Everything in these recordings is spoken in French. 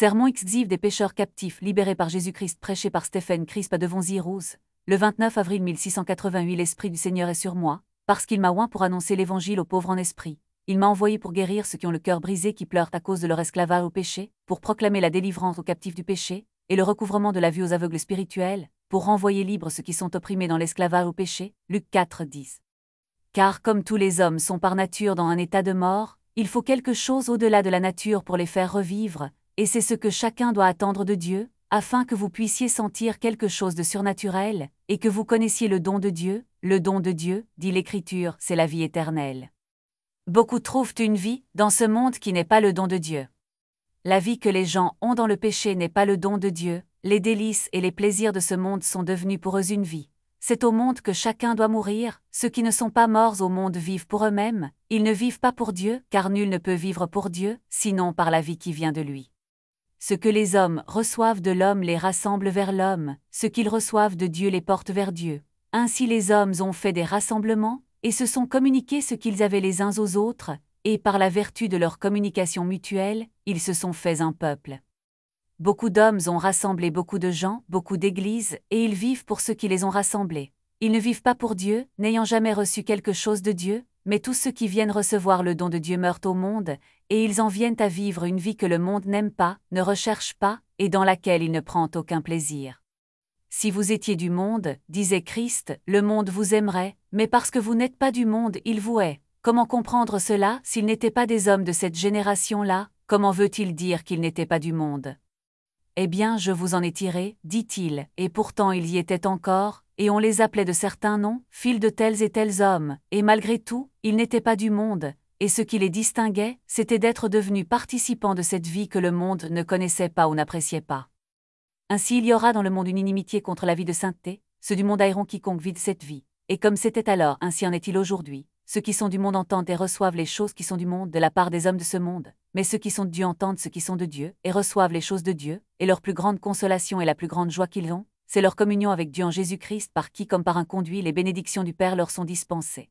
Sermon exclusif des pécheurs captifs libérés par Jésus-Christ prêché par Stephen Crisp à Devonzy-Rose, le 29 avril 1688. L'Esprit du Seigneur est sur moi, parce qu'il m'a oint pour annoncer l'Évangile aux pauvres en esprit. Il m'a envoyé pour guérir ceux qui ont le cœur brisé, qui pleurent à cause de leur esclavage au péché, pour proclamer la délivrance aux captifs du péché, et le recouvrement de la vue aux aveugles spirituels, pour renvoyer libres ceux qui sont opprimés dans l'esclavage au péché. Luc 4, 10. Car comme tous les hommes sont par nature dans un état de mort, il faut quelque chose au-delà de la nature pour les faire revivre, et c'est ce que chacun doit attendre de Dieu, afin que vous puissiez sentir quelque chose de surnaturel, et que vous connaissiez le don de Dieu. Le don de Dieu, dit l'Écriture, c'est la vie éternelle. Beaucoup trouvent une vie dans ce monde qui n'est pas le don de Dieu. La vie que les gens ont dans le péché n'est pas le don de Dieu, les délices et les plaisirs de ce monde sont devenus pour eux une vie. C'est au monde que chacun doit mourir. Ceux qui ne sont pas morts au monde vivent pour eux-mêmes, ils ne vivent pas pour Dieu, car nul ne peut vivre pour Dieu, sinon par la vie qui vient de lui. Ce que les hommes reçoivent de l'homme les rassemble vers l'homme, ce qu'ils reçoivent de Dieu les porte vers Dieu. Ainsi les hommes ont fait des rassemblements, et se sont communiqués ce qu'ils avaient les uns aux autres, et par la vertu de leur communication mutuelle, ils se sont faits un peuple. Beaucoup d'hommes ont rassemblé beaucoup de gens, beaucoup d'églises, et ils vivent pour ceux qui les ont rassemblés. Ils ne vivent pas pour Dieu, n'ayant jamais reçu quelque chose de Dieu, mais tous ceux qui viennent recevoir le don de Dieu meurent au monde, et ils en viennent à vivre une vie que le monde n'aime pas, ne recherche pas, et dans laquelle il ne prend aucun plaisir. Si vous étiez du monde, disait Christ, le monde vous aimerait, mais parce que vous n'êtes pas du monde, il vous hait. Comment comprendre cela, s'ils n'étaient pas des hommes de cette génération-là, comment veut-il dire qu'ils n'étaient pas du monde ? Eh bien, je vous en ai tiré, dit-il, et pourtant ils y étaient encore, et on les appelait de certains noms, fils de tels et tels hommes, et malgré tout, ils n'étaient pas du monde, et ce qui les distinguait, c'était d'être devenus participants de cette vie que le monde ne connaissait pas ou n'appréciait pas. Ainsi il y aura dans le monde une inimitié contre la vie de sainteté, ceux du monde haïront quiconque vit de cette vie, et comme c'était alors, ainsi en est-il aujourd'hui. Ceux qui sont du monde entendent et reçoivent les choses qui sont du monde de la part des hommes de ce monde, mais ceux qui sont de Dieu entendent ce qui sont de Dieu, et reçoivent les choses de Dieu, et leur plus grande consolation et la plus grande joie qu'ils ont, c'est leur communion avec Dieu en Jésus-Christ, par qui comme par un conduit les bénédictions du Père leur sont dispensées.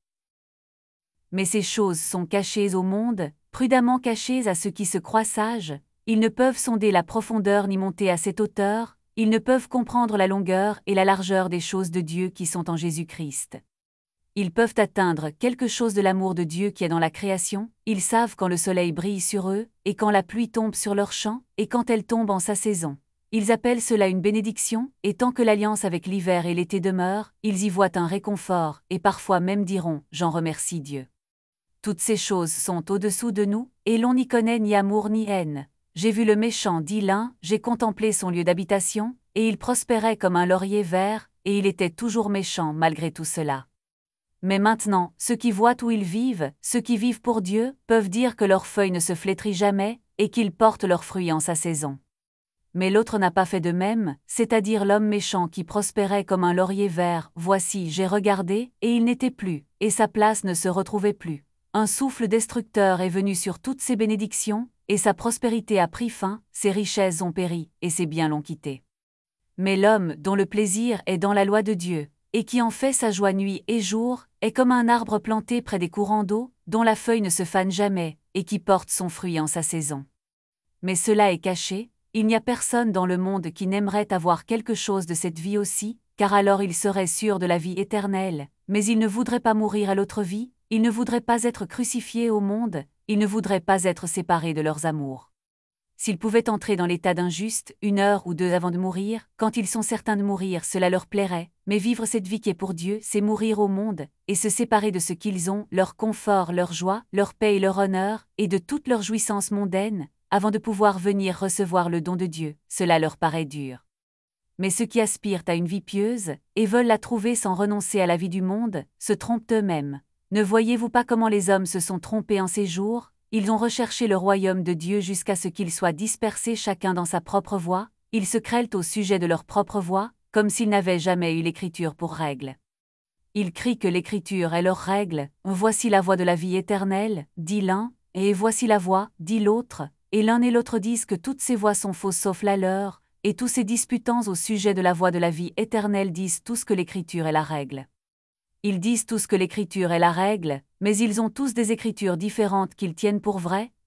Mais ces choses sont cachées au monde, prudemment cachées à ceux qui se croient sages, ils ne peuvent sonder la profondeur ni monter à cette hauteur, ils ne peuvent comprendre la longueur et la largeur des choses de Dieu qui sont en Jésus-Christ. Ils peuvent atteindre quelque chose de l'amour de Dieu qui est dans la création, ils savent quand le soleil brille sur eux, et quand la pluie tombe sur leurs champs, et quand elle tombe en sa saison. Ils appellent cela une bénédiction, et tant que l'alliance avec l'hiver et l'été demeure, ils y voient un réconfort, et parfois même diront « J'en remercie Dieu ». Toutes ces choses sont au-dessous de nous, et l'on n'y connaît ni amour ni haine. J'ai vu le méchant, dit l'un, j'ai contemplé son lieu d'habitation, et il prospérait comme un laurier vert, et il était toujours méchant malgré tout cela. Mais maintenant, ceux qui voient où ils vivent, ceux qui vivent pour Dieu, peuvent dire que leurs feuilles ne se flétrissent jamais, et qu'ils portent leurs fruits en sa saison. Mais l'autre n'a pas fait de même, c'est-à-dire l'homme méchant qui prospérait comme un laurier vert. Voici, j'ai regardé, et il n'était plus, et sa place ne se retrouvait plus. Un souffle destructeur est venu sur toutes ses bénédictions, et sa prospérité a pris fin, ses richesses ont péri, et ses biens l'ont quitté. Mais l'homme, dont le plaisir est dans la loi de Dieu, et qui en fait sa joie nuit et jour, est comme un arbre planté près des courants d'eau, dont la feuille ne se fane jamais, et qui porte son fruit en sa saison. Mais cela est caché, il n'y a personne dans le monde qui n'aimerait avoir quelque chose de cette vie aussi, car alors il serait sûr de la vie éternelle, mais il ne voudrait pas mourir à l'autre vie, il ne voudrait pas être crucifié au monde, il ne voudrait pas être séparé de leurs amours. S'ils pouvaient entrer dans l'état d'un juste, 1 heure ou 2 avant de mourir, quand ils sont certains de mourir, cela leur plairait, mais vivre cette vie qui est pour Dieu, c'est mourir au monde, et se séparer de ce qu'ils ont, leur confort, leur joie, leur paix et leur honneur, et de toutes leurs jouissances mondaines, avant de pouvoir venir recevoir le don de Dieu, cela leur paraît dur. Mais ceux qui aspirent à une vie pieuse, et veulent la trouver sans renoncer à la vie du monde, se trompent eux-mêmes. Ne voyez-vous pas comment les hommes se sont trompés en ces jours ? Ils ont recherché le royaume de Dieu jusqu'à ce qu'ils soient dispersés chacun dans sa propre voie, ils se crêlent au sujet de leur propre voie, comme s'ils n'avaient jamais eu l'Écriture pour règle. Ils crient que l'Écriture est leur règle, voici la voie de la vie éternelle, dit l'un, et voici la voie, dit l'autre, et l'un et l'autre disent que toutes ces voies sont fausses sauf la leur, et tous ces disputants au sujet de la voie de la vie éternelle disent tous que l'Écriture est la règle. Ils disent tous que l'Écriture est la règle, mais ils ont tous des écritures différentes qu'ils tiennent pour vraies,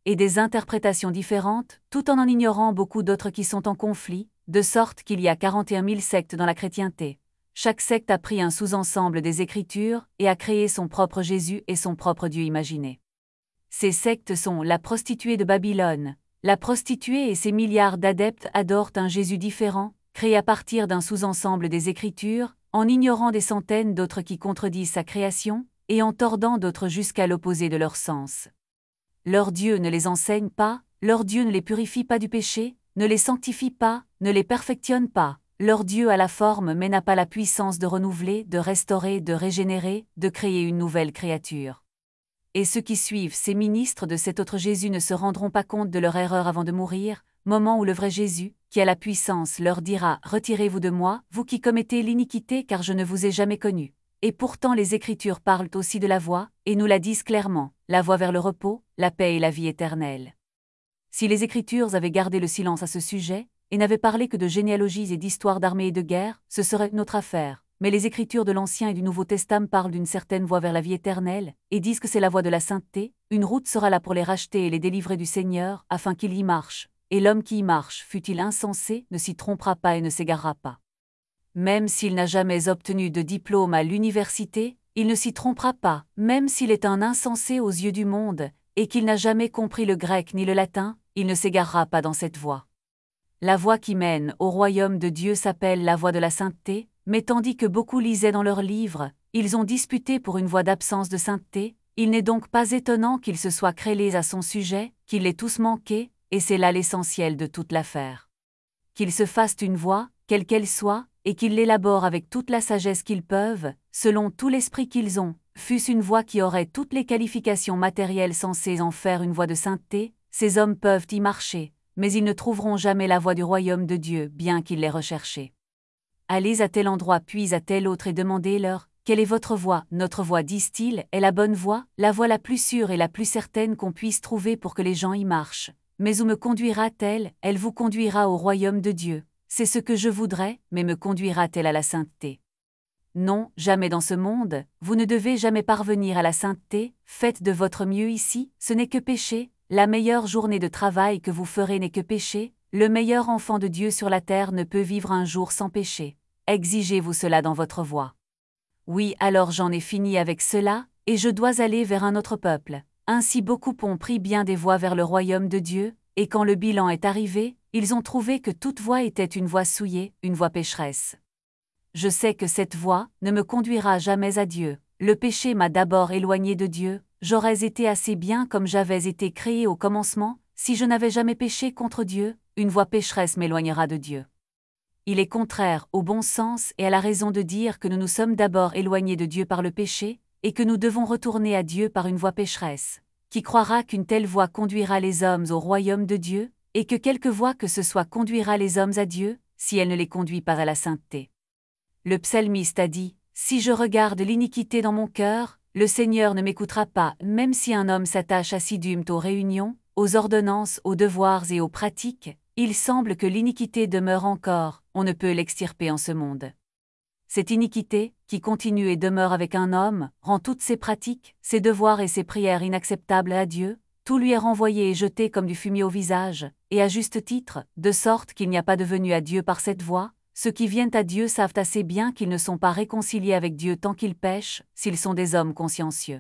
et des interprétations différentes, tout en ignorant beaucoup d'autres qui sont en conflit, de sorte qu'il y a 41 000 sectes dans la chrétienté. Chaque secte a pris un sous-ensemble des Écritures et a créé son propre Jésus et son propre Dieu imaginé. Ces sectes sont la prostituée de Babylone. La prostituée et ses milliards d'adeptes adorent un Jésus différent, créé à partir d'un sous-ensemble des Écritures, en ignorant des centaines d'autres qui contredisent sa création, et en tordant d'autres jusqu'à l'opposé de leur sens. Leur Dieu ne les enseigne pas, leur Dieu ne les purifie pas du péché, ne les sanctifie pas, ne les perfectionne pas. Leur Dieu a la forme mais n'a pas la puissance de renouveler, de restaurer, de régénérer, de créer une nouvelle créature. Et ceux qui suivent ces ministres de cet autre Jésus ne se rendront pas compte de leur erreur avant de mourir, moment où le vrai Jésus, qui a la puissance, leur dira « Retirez-vous de moi, vous qui commettez l'iniquité, car je ne vous ai jamais connu ». Et pourtant les Écritures parlent aussi de la voie, et nous la disent clairement, la voie vers le repos, la paix et la vie éternelle. Si les Écritures avaient gardé le silence à ce sujet, et n'avaient parlé que de généalogies et d'histoires d'armées et de guerres, ce serait notre affaire. Mais les Écritures de l'Ancien et du Nouveau Testament parlent d'une certaine voie vers la vie éternelle, et disent que c'est la voie de la sainteté, une route sera là pour les racheter et les délivrer du Seigneur, afin qu'ils y marchent, et l'homme qui y marche, fût-il insensé, ne s'y trompera pas et ne s'égarera pas. Même s'il n'a jamais obtenu de diplôme à l'université, il ne s'y trompera pas, même s'il est un insensé aux yeux du monde, et qu'il n'a jamais compris le grec ni le latin, il ne s'égarera pas dans cette voie. La voie qui mène au royaume de Dieu s'appelle la voie de la sainteté, mais tandis que beaucoup lisaient dans leurs livres, ils ont disputé pour une voie d'absence de sainteté, il n'est donc pas étonnant qu'ils se soient querellés à son sujet, qu'ils l'aient tous manqué, et c'est là l'essentiel de toute l'affaire. Qu'ils se fassent une voie, quelle qu'elle soit, et qu'ils l'élaborent avec toute la sagesse qu'ils peuvent, selon tout l'esprit qu'ils ont, fût-ce une voie qui aurait toutes les qualifications matérielles censées en faire une voie de sainteté, ces hommes peuvent y marcher, mais ils ne trouveront jamais la voie du royaume de Dieu, bien qu'ils l'aient recherchée. Allez à tel endroit puis à tel autre et demandez-leur, quelle est votre voie? Notre voie, disent-ils, est la bonne voie, la voie la plus sûre et la plus certaine qu'on puisse trouver pour que les gens y marchent. Mais où me conduira-t-elle? Elle vous conduira au royaume de Dieu. C'est ce que je voudrais, mais me conduira-t-elle à la sainteté? Non, jamais dans ce monde, vous ne devez jamais parvenir à la sainteté, faites de votre mieux ici, ce n'est que péché, la meilleure journée de travail que vous ferez n'est que péché, le meilleur enfant de Dieu sur la terre ne peut vivre un jour sans péché. Exigez-vous cela dans votre voie. Oui, alors j'en ai fini avec cela, et je dois aller vers un autre peuple. Ainsi beaucoup ont pris bien des voies vers le royaume de Dieu, et quand le bilan est arrivé, ils ont trouvé que toute voie était une voie souillée, une voie pécheresse. Je sais que cette voie ne me conduira jamais à Dieu. Le péché m'a d'abord éloigné de Dieu, j'aurais été assez bien comme j'avais été créé au commencement, si je n'avais jamais péché contre Dieu, une voie pécheresse m'éloignera de Dieu. Il est contraire au bon sens et à la raison de dire que nous nous sommes d'abord éloignés de Dieu par le péché, et que nous devons retourner à Dieu par une voie pécheresse. Qui croira qu'une telle voie conduira les hommes au royaume de Dieu, et que quelque voie que ce soit conduira les hommes à Dieu, si elle ne les conduit pas à la sainteté? Le psalmiste a dit, « Si je regarde l'iniquité dans mon cœur, le Seigneur ne m'écoutera pas, même si un homme s'attache assidûment aux réunions, aux ordonnances, aux devoirs et aux pratiques, il semble que l'iniquité demeure encore, on ne peut l'extirper en ce monde. » Cette iniquité, qui continue et demeure avec un homme, rend toutes ses pratiques, ses devoirs et ses prières inacceptables à Dieu, tout lui est renvoyé et jeté comme du fumier au visage, et à juste titre, de sorte qu'il n'y a pas de venue à Dieu par cette voie. Ceux qui viennent à Dieu savent assez bien qu'ils ne sont pas réconciliés avec Dieu tant qu'ils pêchent, s'ils sont des hommes consciencieux.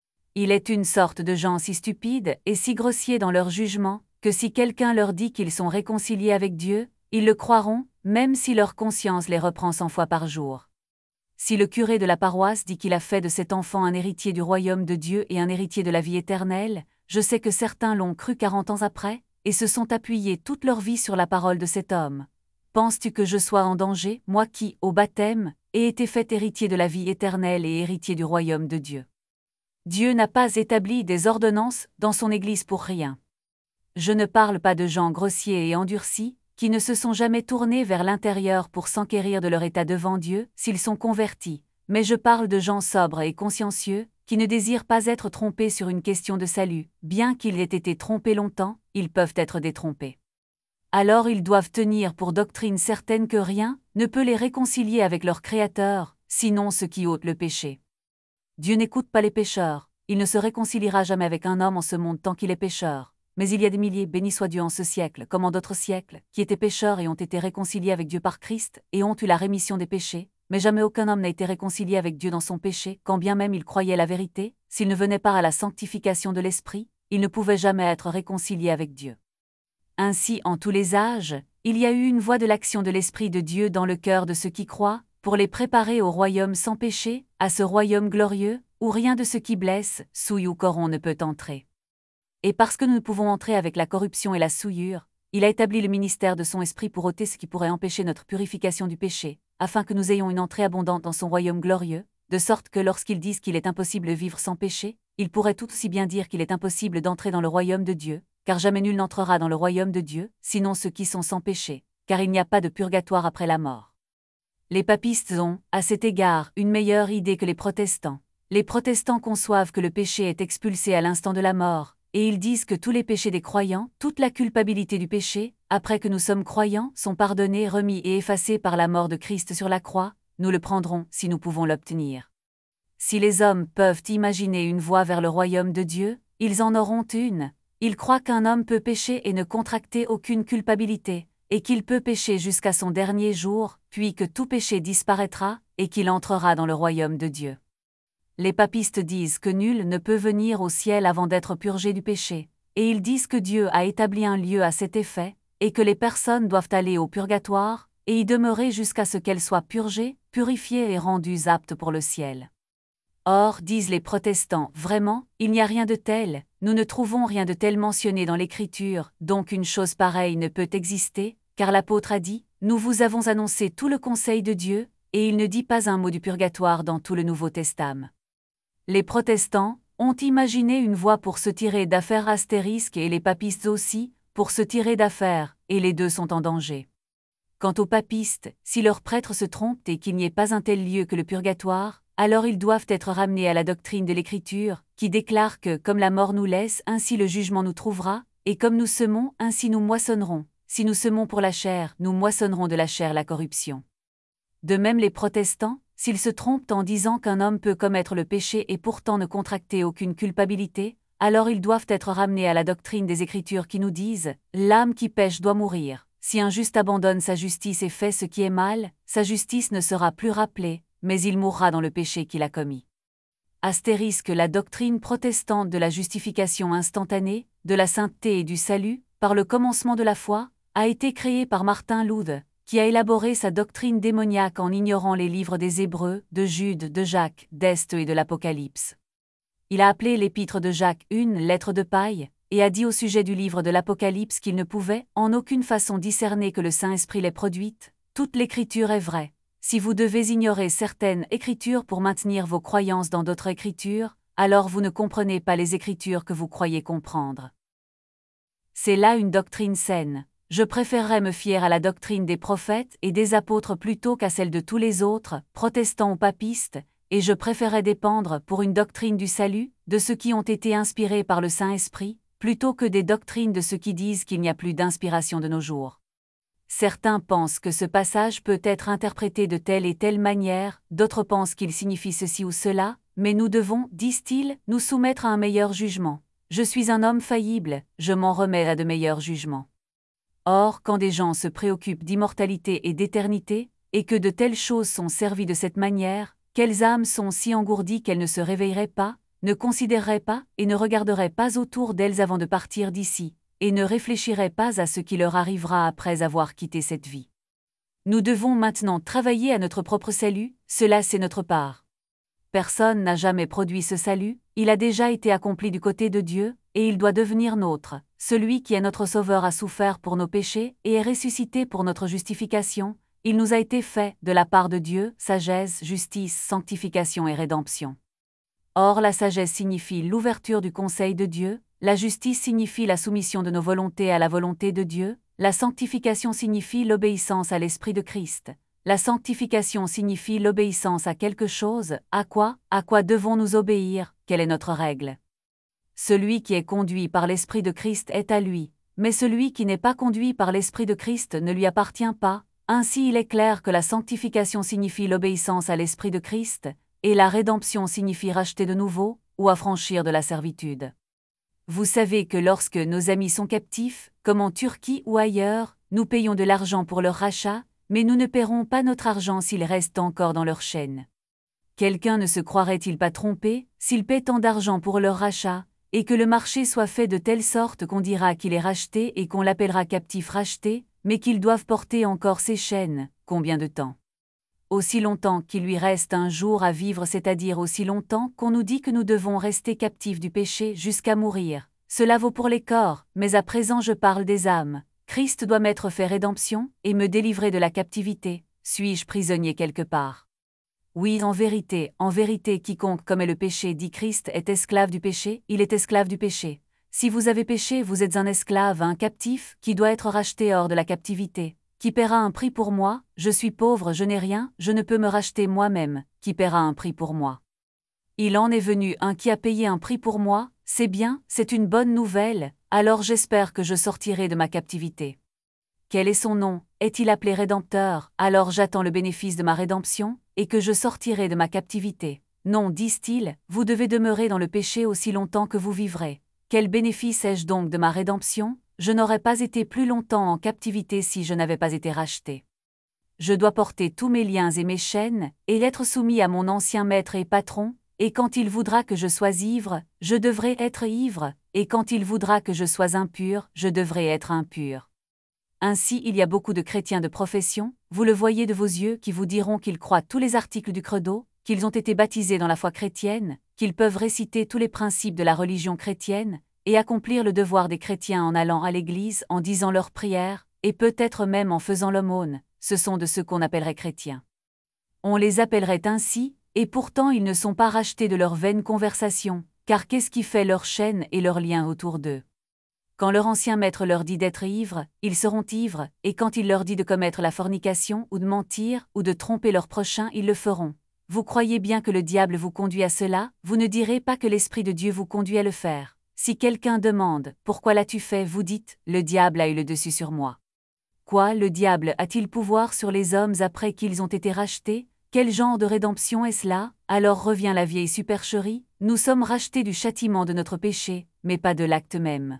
Il est une sorte de gens si stupides et si grossiers dans leur jugement, que si quelqu'un leur dit qu'ils sont réconciliés avec Dieu, ils le croiront, même si leur conscience les reprend 100 fois par jour. Si le curé de la paroisse dit qu'il a fait de cet enfant un héritier du royaume de Dieu et un héritier de la vie éternelle, je sais que certains l'ont cru 40 ans après, et se sont appuyés toute leur vie sur la parole de cet homme. Penses-tu que je sois en danger, moi qui, au baptême, ai été fait héritier de la vie éternelle et héritier du royaume de Dieu? Dieu n'a pas établi des ordonnances dans son Église pour rien. Je ne parle pas de gens grossiers et endurcis, qui ne se sont jamais tournés vers l'intérieur pour s'enquérir de leur état devant Dieu, s'ils sont convertis, mais je parle de gens sobres et consciencieux, qui ne désirent pas être trompés sur une question de salut, bien qu'ils aient été trompés longtemps, ils peuvent être détrompés. Alors ils doivent tenir pour doctrine certaine que rien ne peut les réconcilier avec leur Créateur, sinon ceux qui ôtent le péché. Dieu n'écoute pas les pécheurs, il ne se réconciliera jamais avec un homme en ce monde tant qu'il est pécheur. Mais il y a des milliers, béni soit Dieu en ce siècle, comme en d'autres siècles, qui étaient pécheurs et ont été réconciliés avec Dieu par Christ, et ont eu la rémission des péchés, mais jamais aucun homme n'a été réconcilié avec Dieu dans son péché, quand bien même il croyait la vérité, s'il ne venait pas à la sanctification de l'Esprit, il ne pouvait jamais être réconcilié avec Dieu. Ainsi, en tous les âges, il y a eu une voie de l'action de l'Esprit de Dieu dans le cœur de ceux qui croient, pour les préparer au royaume sans péché, à ce royaume glorieux, où rien de ce qui blesse, souille ou corrompt ne peut entrer. Et parce que nous ne pouvons entrer avec la corruption et la souillure, il a établi le ministère de son Esprit pour ôter ce qui pourrait empêcher notre purification du péché, afin que nous ayons une entrée abondante dans son royaume glorieux, de sorte que lorsqu'ils disent qu'il est impossible de vivre sans péché, ils pourraient tout aussi bien dire qu'il est impossible d'entrer dans le royaume de Dieu, car jamais nul n'entrera dans le royaume de Dieu, sinon ceux qui sont sans péché, car il n'y a pas de purgatoire après la mort. Les papistes ont, à cet égard, une meilleure idée que les protestants. Les protestants conçoivent que le péché est expulsé à l'instant de la mort, et ils disent que tous les péchés des croyants, toute la culpabilité du péché, après que nous sommes croyants, sont pardonnés, remis et effacés par la mort de Christ sur la croix, nous le prendrons si nous pouvons l'obtenir. Si les hommes peuvent imaginer une voie vers le royaume de Dieu, ils en auront une. Ils croient qu'un homme peut pécher et ne contracter aucune culpabilité, et qu'il peut pécher jusqu'à son dernier jour, puis que tout péché disparaîtra, et qu'il entrera dans le royaume de Dieu. Les papistes disent que nul ne peut venir au ciel avant d'être purgé du péché, et ils disent que Dieu a établi un lieu à cet effet, et que les personnes doivent aller au purgatoire, et y demeurer jusqu'à ce qu'elles soient purgées, purifiées et rendues aptes pour le ciel. Or, disent les protestants, vraiment, il n'y a rien de tel, nous ne trouvons rien de tel mentionné dans l'Écriture, donc une chose pareille ne peut exister, car l'apôtre a dit, « Nous vous avons annoncé tout le conseil de Dieu », et il ne dit pas un mot du purgatoire dans tout le Nouveau Testament. Les protestants ont imaginé une voie pour se tirer d'affaires astérisque et les papistes aussi, pour se tirer d'affaires, et les deux sont en danger. Quant aux papistes, si leurs prêtres se trompent et qu'il n'y ait pas un tel lieu que le purgatoire, alors ils doivent être ramenés à la doctrine de l'Écriture, qui déclare que comme la mort nous laisse, ainsi le jugement nous trouvera, et comme nous semons, ainsi nous moissonnerons. Si nous semons pour la chair, nous moissonnerons de la chair la corruption. De même les protestants, s'ils se trompent en disant qu'un homme peut commettre le péché et pourtant ne contracter aucune culpabilité, alors ils doivent être ramenés à la doctrine des Écritures qui nous disent « L'âme qui pêche doit mourir. Si un juste abandonne sa justice et fait ce qui est mal, sa justice ne sera plus rappelée, mais il mourra dans le péché qu'il a commis. » Astérisque la doctrine protestante de la justification instantanée, de la sainteté et du salut, par le commencement de la foi, a été créée par Martin Luther, qui a élaboré sa doctrine démoniaque en ignorant les livres des Hébreux, de Jude, de Jacques, d'Est et de l'Apocalypse. Il a appelé l'épître de Jacques une lettre de paille, et a dit au sujet du livre de l'Apocalypse qu'il ne pouvait en aucune façon discerner que le Saint-Esprit l'ait produite. Toute l'Écriture est vraie. Si vous devez ignorer certaines Écritures pour maintenir vos croyances dans d'autres Écritures, alors vous ne comprenez pas les Écritures que vous croyez comprendre. C'est là une doctrine saine. Je préférerais me fier à la doctrine des prophètes et des apôtres plutôt qu'à celle de tous les autres, protestants ou papistes, et je préférerais dépendre pour une doctrine du salut, de ceux qui ont été inspirés par le Saint-Esprit, plutôt que des doctrines de ceux qui disent qu'il n'y a plus d'inspiration de nos jours. Certains pensent que ce passage peut être interprété de telle et telle manière, d'autres pensent qu'il signifie ceci ou cela, mais nous devons, disent-ils, nous soumettre à un meilleur jugement. Je suis un homme faillible, je m'en remets à de meilleurs jugements. Or, quand des gens se préoccupent d'immortalité et d'éternité, et que de telles choses sont servies de cette manière, quelles âmes sont si engourdies qu'elles ne se réveilleraient pas, ne considéreraient pas et ne regarderaient pas autour d'elles avant de partir d'ici, et ne réfléchiraient pas à ce qui leur arrivera après avoir quitté cette vie. Nous devons maintenant travailler à notre propre salut, cela c'est notre part. Personne n'a jamais produit ce salut, il a déjà été accompli du côté de Dieu, et il doit devenir nôtre. Celui qui est notre Sauveur a souffert pour nos péchés et est ressuscité pour notre justification. Il nous a été fait, de la part de Dieu, sagesse, justice, sanctification et rédemption. Or la sagesse signifie l'ouverture du conseil de Dieu, la justice signifie la soumission de nos volontés à la volonté de Dieu, la sanctification signifie l'obéissance à l'Esprit de Christ. La sanctification signifie l'obéissance à quelque chose, à quoi devons-nous obéir, quelle est notre règle? Celui qui est conduit par l'Esprit de Christ est à lui, mais celui qui n'est pas conduit par l'Esprit de Christ ne lui appartient pas. Ainsi il est clair que la sanctification signifie l'obéissance à l'Esprit de Christ, et la rédemption signifie racheter de nouveau, ou affranchir de la servitude. Vous savez que lorsque nos amis sont captifs, comme en Turquie ou ailleurs, nous payons de l'argent pour leur rachat, mais nous ne paierons pas notre argent s'ils restent encore dans leur chaîne. Quelqu'un ne se croirait-il pas trompé, s'il paie tant d'argent pour leur rachat, et que le marché soit fait de telle sorte qu'on dira qu'il est racheté et qu'on l'appellera captif racheté, mais qu'ils doivent porter encore ses chaînes, combien de temps? Aussi longtemps qu'il lui reste un jour à vivre, c'est-à-dire aussi longtemps qu'on nous dit que nous devons rester captifs du péché jusqu'à mourir. Cela vaut pour les corps, mais à présent je parle des âmes. Christ doit m'être fait rédemption, et me délivrer de la captivité. Suis-je prisonnier quelque part? Oui, en vérité, quiconque commet le péché, dit Christ, est esclave du péché, il est esclave du péché. Si vous avez péché, vous êtes un esclave, un captif, qui doit être racheté hors de la captivité. Qui paiera un prix pour moi? Je suis pauvre, je n'ai rien, je ne peux me racheter moi-même. Qui paiera un prix pour moi? Il en est venu un qui a payé un prix pour moi, c'est bien, c'est une bonne nouvelle, alors j'espère que je sortirai de ma captivité. Quel est son nom? Est-il appelé Rédempteur? Alors j'attends le bénéfice de ma rédemption, et que je sortirai de ma captivité. Non, disent-ils, vous devez demeurer dans le péché aussi longtemps que vous vivrez. Quel bénéfice ai-je donc de ma rédemption? Je n'aurais pas été plus longtemps en captivité si je n'avais pas été racheté. Je dois porter tous mes liens et mes chaînes, et être soumis à mon ancien maître et patron, et quand il voudra que je sois ivre, je devrai être ivre, et quand il voudra que je sois impur, je devrai être impur. Ainsi il y a beaucoup de chrétiens de profession, vous le voyez de vos yeux, qui vous diront qu'ils croient tous les articles du credo, qu'ils ont été baptisés dans la foi chrétienne, qu'ils peuvent réciter tous les principes de la religion chrétienne, et accomplir le devoir des chrétiens en allant à l'église, en disant leurs prières, et peut-être même en faisant l'aumône. Ce sont de ceux qu'on appellerait chrétiens. On les appellerait ainsi, et pourtant ils ne sont pas rachetés de leur vaine conversation, car qu'est-ce qui fait leur chaîne et leur lien autour d'eux? Quand leur ancien maître leur dit d'être ivres, ils seront ivres, et quand il leur dit de commettre la fornication, ou de mentir, ou de tromper leur prochain, ils le feront. Vous croyez bien que le diable vous conduit à cela, vous ne direz pas que l'Esprit de Dieu vous conduit à le faire. Si quelqu'un demande « Pourquoi l'as-tu fait ?» vous dites « Le diable a eu le dessus sur moi ». Quoi, le diable a-t-il pouvoir sur les hommes après qu'ils ont été rachetés? Quel genre de rédemption est cela? Alors revient la vieille supercherie, nous sommes rachetés du châtiment de notre péché, mais pas de l'acte même.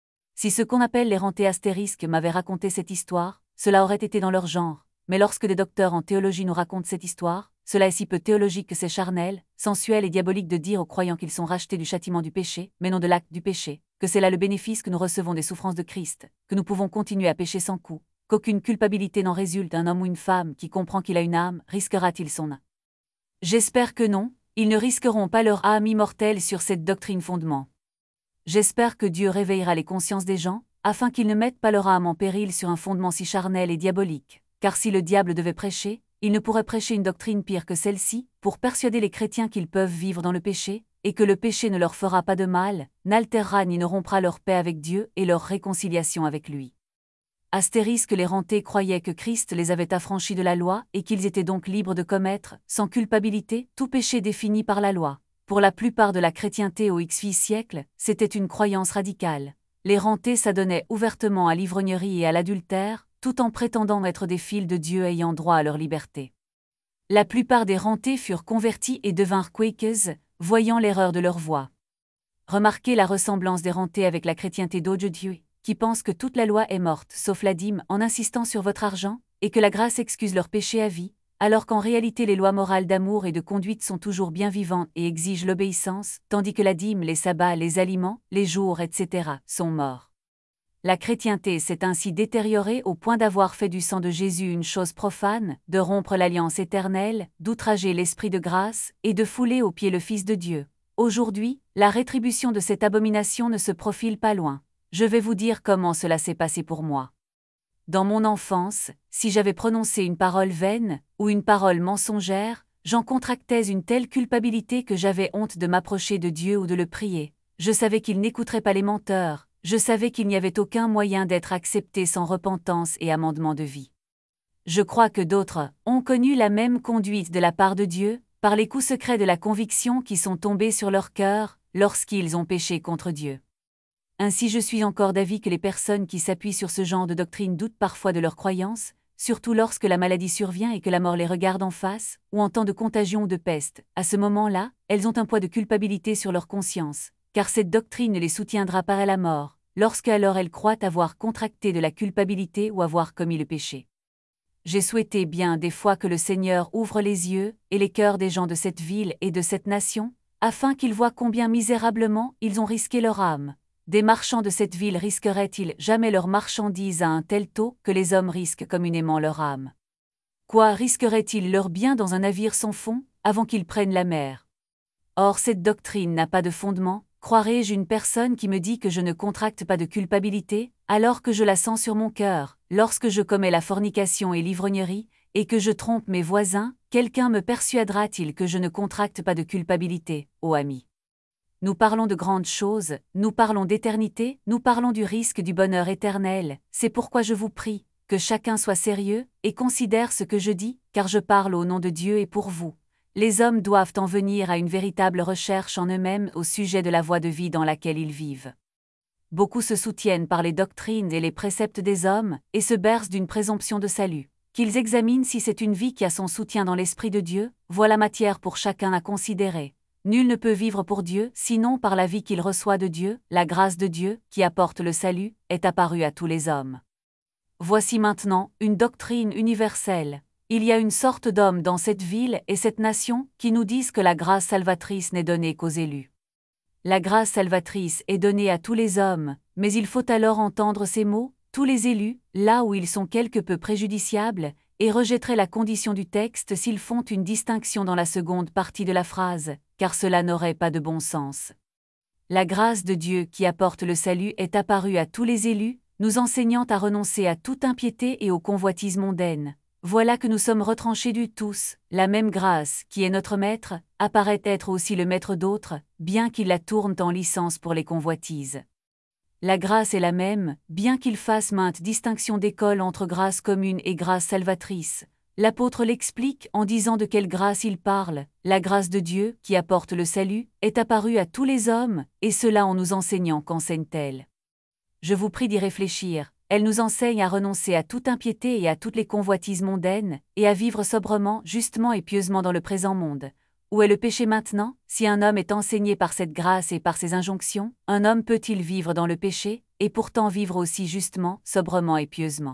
Si ce qu'on appelle les rentés astérisques m'avaient raconté cette histoire, cela aurait été dans leur genre, mais lorsque des docteurs en théologie nous racontent cette histoire, cela est si peu théologique que c'est charnel, sensuel et diabolique de dire aux croyants qu'ils sont rachetés du châtiment du péché, mais non de l'acte du péché, que c'est là le bénéfice que nous recevons des souffrances de Christ, que nous pouvons continuer à pécher sans coup, qu'aucune culpabilité n'en résulte. Un homme ou une femme qui comprend qu'il a une âme, risquera-t-il son âme? J'espère que non, ils ne risqueront pas leur âme immortelle sur cette doctrine fondement. J'espère que Dieu réveillera les consciences des gens, afin qu'ils ne mettent pas leur âme en péril sur un fondement si charnel et diabolique, car si le diable devait prêcher, il ne pourrait prêcher une doctrine pire que celle-ci, pour persuader les chrétiens qu'ils peuvent vivre dans le péché, et que le péché ne leur fera pas de mal, n'altérera ni ne rompra leur paix avec Dieu et leur réconciliation avec lui. Astérisque les rentés croyaient que Christ les avait affranchis de la loi et qu'ils étaient donc libres de commettre, sans culpabilité, tout péché défini par la loi. Pour la plupart de la chrétienté au XVIe siècle, c'était une croyance radicale. Les rentés s'adonnaient ouvertement à l'ivrognerie et à l'adultère, tout en prétendant être des fils de Dieu ayant droit à leur liberté. La plupart des rentés furent convertis et devinrent Quakers, voyant l'erreur de leur voie. Remarquez la ressemblance des rentés avec la chrétienté d'aujourd'hui, qui pensent que toute la loi est morte, sauf la dîme, en insistant sur votre argent, et que la grâce excuse leur péché à vie, alors qu'en réalité les lois morales d'amour et de conduite sont toujours bien vivantes et exigent l'obéissance, tandis que la dîme, les sabbats, les aliments, les jours, etc., sont morts. La chrétienté s'est ainsi détériorée au point d'avoir fait du sang de Jésus une chose profane, de rompre l'alliance éternelle, d'outrager l'Esprit de grâce, et de fouler aux pieds le Fils de Dieu. Aujourd'hui, la rétribution de cette abomination ne se profile pas loin. Je vais vous dire comment cela s'est passé pour moi. Dans mon enfance, si j'avais prononcé une parole vaine, ou une parole mensongère, j'en contractais une telle culpabilité que j'avais honte de m'approcher de Dieu ou de le prier. Je savais qu'il n'écouterait pas les menteurs, je savais qu'il n'y avait aucun moyen d'être accepté sans repentance et amendement de vie. Je crois que d'autres ont connu la même conduite de la part de Dieu, par les coups secrets de la conviction qui sont tombés sur leur cœur, lorsqu'ils ont péché contre Dieu. Ainsi je suis encore d'avis que les personnes qui s'appuient sur ce genre de doctrine doutent parfois de leur croyance, surtout lorsque la maladie survient et que la mort les regarde en face, ou en temps de contagion ou de peste. À ce moment-là, elles ont un poids de culpabilité sur leur conscience. car cette doctrine ne les soutiendra pas à la mort, lorsque alors elles croient avoir contracté de la culpabilité ou avoir commis le péché. J'ai souhaité bien des fois que le Seigneur ouvre les yeux et les cœurs des gens de cette ville et de cette nation, afin qu'ils voient combien misérablement ils ont risqué leur âme. Des marchands de cette ville risqueraient-ils jamais leurs marchandises à un tel taux que les hommes risquent communément leur âme? Quoi risqueraient-ils leurs biens dans un navire sans fond, avant qu'ils prennent la mer? Or cette doctrine n'a pas de fondement. Croirais-je une personne qui me dit que je ne contracte pas de culpabilité, alors que je la sens sur mon cœur, lorsque je commets la fornication et l'ivrognerie, et que je trompe mes voisins, quelqu'un me persuadera-t-il que je ne contracte pas de culpabilité, ô ami? Nous parlons de grandes choses, nous parlons d'éternité, nous parlons du risque du bonheur éternel, c'est pourquoi je vous prie, que chacun soit sérieux, et considère ce que je dis, car je parle au nom de Dieu et pour vous. Les hommes doivent en venir à une véritable recherche en eux-mêmes au sujet de la voie de vie dans laquelle ils vivent. Beaucoup se soutiennent par les doctrines et les préceptes des hommes, et se bercent d'une présomption de salut. Qu'ils examinent si c'est une vie qui a son soutien dans l'Esprit de Dieu, voilà matière pour chacun à considérer. Nul ne peut vivre pour Dieu, sinon par la vie qu'il reçoit de Dieu. La grâce de Dieu, qui apporte le salut, est apparue à tous les hommes. Voici maintenant une doctrine universelle. Il y a une sorte d'hommes dans cette ville et cette nation qui nous disent que la grâce salvatrice n'est donnée qu'aux élus. La grâce salvatrice est donnée à tous les hommes, mais il faut alors entendre ces mots, tous les élus, là où ils sont quelque peu préjudiciables, et rejetteraient la condition du texte s'ils font une distinction dans la seconde partie de la phrase, car cela n'aurait pas de bon sens. La grâce de Dieu qui apporte le salut est apparue à tous les élus, nous enseignant à renoncer à toute impiété et aux convoitises mondaines. Voilà que nous sommes retranchés du tous, la même grâce, qui est notre maître, apparaît être aussi le maître d'autres, bien qu'ils la tournent en licence pour les convoitises. La grâce est la même, bien qu'il fasse maintes distinctions d'école entre grâce commune et grâce salvatrice. L'apôtre l'explique en disant de quelle grâce il parle. La grâce de Dieu, qui apporte le salut, est apparue à tous les hommes, et cela en nous enseignant qu'enseigne-t-elle. Je vous prie d'y réfléchir. Elle nous enseigne à renoncer à toute impiété et à toutes les convoitises mondaines, et à vivre sobrement, justement et pieusement dans le présent monde. Où est le péché maintenant? Si un homme est enseigné par cette grâce et par ses injonctions, un homme peut-il vivre dans le péché, et pourtant vivre aussi justement, sobrement et pieusement?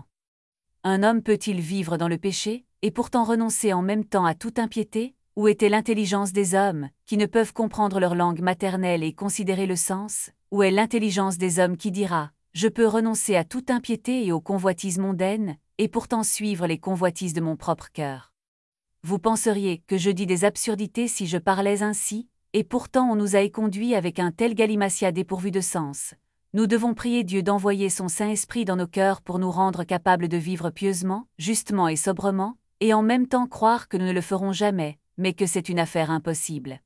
Un homme peut-il vivre dans le péché, et pourtant renoncer en même temps à toute impiété? Où était l'intelligence des hommes, qui ne peuvent comprendre leur langue maternelle et considérer le sens? Où est l'intelligence des hommes qui dira: je peux renoncer à toute impiété et aux convoitises mondaines, et pourtant suivre les convoitises de mon propre cœur? Vous penseriez que je dis des absurdités si je parlais ainsi, et pourtant on nous a éconduits avec un tel galimatia dépourvu de sens. Nous devons prier Dieu d'envoyer son Saint-Esprit dans nos cœurs pour nous rendre capables de vivre pieusement, justement et sobrement, et en même temps croire que nous ne le ferons jamais, mais que c'est une affaire impossible.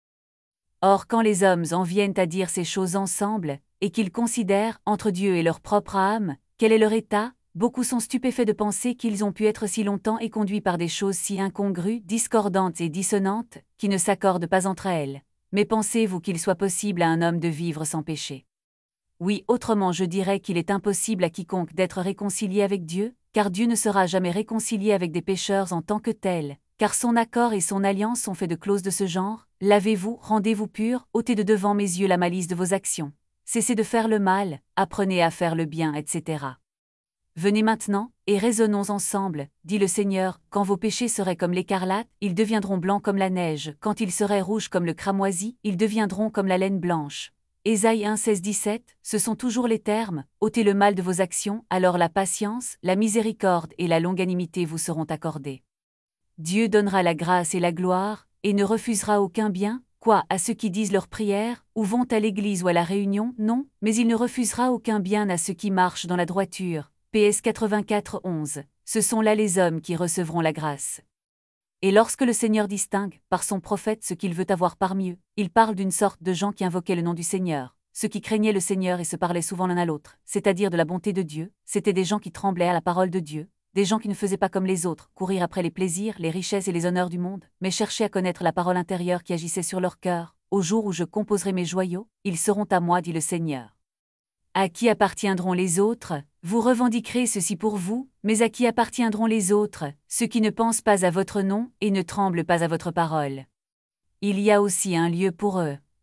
Or quand les hommes en viennent à dire ces choses ensemble, et qu'ils considèrent, entre Dieu et leur propre âme, quel est leur état, beaucoup sont stupéfaits de penser qu'ils ont pu être si longtemps éconduits par des choses si incongrues, discordantes et dissonantes, qui ne s'accordent pas entre elles. Mais pensez-vous qu'il soit possible à un homme de vivre sans péché? Oui, autrement je dirais qu'il est impossible à quiconque d'être réconcilié avec Dieu, car Dieu ne sera jamais réconcilié avec des pécheurs en tant que tels, car son accord et son alliance sont faits de clauses de ce genre: lavez-vous, rendez-vous purs, ôtez de devant mes yeux la malice de vos actions. Cessez de faire le mal, apprenez à faire le bien, etc. Venez maintenant, et raisonnons ensemble, dit le Seigneur. Quand vos péchés seraient comme l'écarlate, ils deviendront blancs comme la neige, quand ils seraient rouges comme le cramoisi, ils deviendront comme la laine blanche. Ésaïe 1, 16-17, ce sont toujours les termes: ôtez le mal de vos actions, alors la patience, la miséricorde et la longanimité vous seront accordées. Dieu donnera la grâce et la gloire, et ne refusera aucun bien. Quoi, à ceux qui disent leurs prières, ou vont à l'église ou à la réunion? Non, mais il ne refusera aucun bien à ceux qui marchent dans la droiture. PS 84, 11. Ce sont là les hommes qui recevront la grâce. Et lorsque le Seigneur distingue, par son prophète, ce qu'il veut avoir parmi eux, il parle d'une sorte de gens qui invoquaient le nom du Seigneur. Ceux qui craignaient le Seigneur et se parlaient souvent l'un à l'autre, c'est-à-dire de la bonté de Dieu, c'étaient des gens qui tremblaient à la parole de Dieu, des gens qui ne faisaient pas comme les autres, courir après les plaisirs, les richesses et les honneurs du monde, mais cherchaient à connaître la parole intérieure qui agissait sur leur cœur. Au jour où je composerai mes joyaux, ils seront à moi, dit le Seigneur. À qui appartiendront les autres? Vous revendiquerez ceci pour vous, mais à qui appartiendront les autres, ceux qui ne pensent pas à votre nom et ne tremblent pas à votre parole? Il y a aussi un lieu pour eux.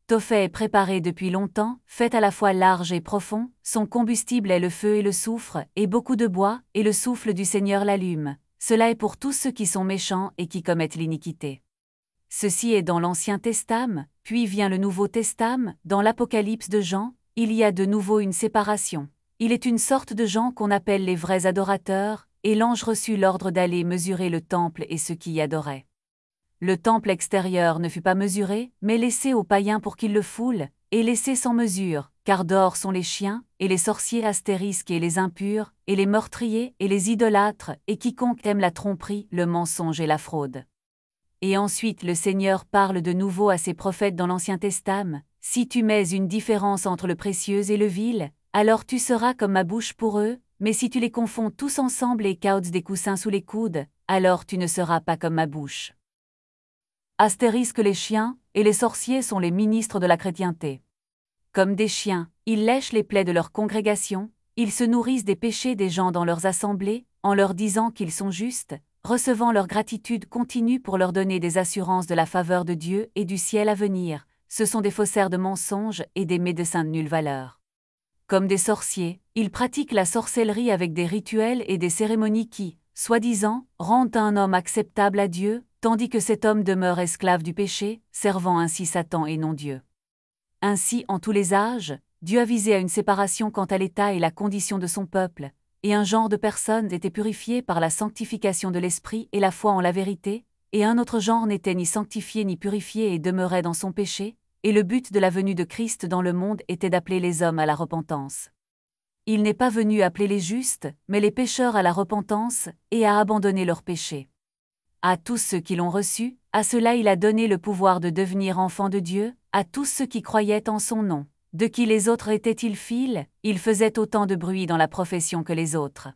Tophet est préparé depuis longtemps, fait à la fois large et profond, son combustible est le feu et le soufre, et beaucoup de bois, et le souffle du Seigneur l'allume. Cela est pour tous ceux qui sont méchants et qui commettent l'iniquité. Ceci est dans l'Ancien Testament, puis vient le Nouveau Testament, dans l'Apocalypse de Jean, il y a de nouveau une séparation. Il est une sorte de gens qu'on appelle les vrais adorateurs, et l'ange reçut l'ordre d'aller mesurer le temple et ceux qui y adoraient. Le temple extérieur ne fut pas mesuré, mais laissé aux païens pour qu'ils le foulent, et laissé sans mesure, car d'or sont les chiens, et les sorciers astérisques et les impurs, et les meurtriers et les idolâtres, et quiconque aime la tromperie, le mensonge et la fraude. Et ensuite le Seigneur parle de nouveau à ses prophètes dans l'Ancien Testament, « Si tu mets une différence entre le précieux et le vil, alors tu seras comme ma bouche pour eux, mais si tu les confonds tous ensemble et caudes des coussins sous les coudes, alors tu ne seras pas comme ma bouche. » Astérisque les chiens, et les sorciers sont les ministres de la chrétienté. Comme des chiens, ils lèchent les plaies de leur congrégation, ils se nourrissent des péchés des gens dans leurs assemblées, en leur disant qu'ils sont justes, recevant leur gratitude continue pour leur donner des assurances de la faveur de Dieu et du ciel à venir. Ce sont des faussaires de mensonges et des médecins de nulle valeur. Comme des sorciers, ils pratiquent la sorcellerie avec des rituels et des cérémonies qui, soi-disant, rendent un homme acceptable à Dieu, tandis que cet homme demeure esclave du péché, servant ainsi Satan et non Dieu. Ainsi, en tous les âges, Dieu a visé à une séparation quant à l'état et la condition de son peuple, et un genre de personnes était purifié par la sanctification de l'esprit et la foi en la vérité, et un autre genre n'était ni sanctifié ni purifié et demeurait dans son péché, et le but de la venue de Christ dans le monde était d'appeler les hommes à la repentance. Il n'est pas venu appeler les justes, mais les pécheurs à la repentance, et à abandonner leurs péchés. À tous ceux qui l'ont reçu, à ceux-là il a donné le pouvoir de devenir enfants de Dieu, à tous ceux qui croyaient en son nom. De qui les autres étaient-ils fils, ils faisaient autant de bruit dans la profession que les autres.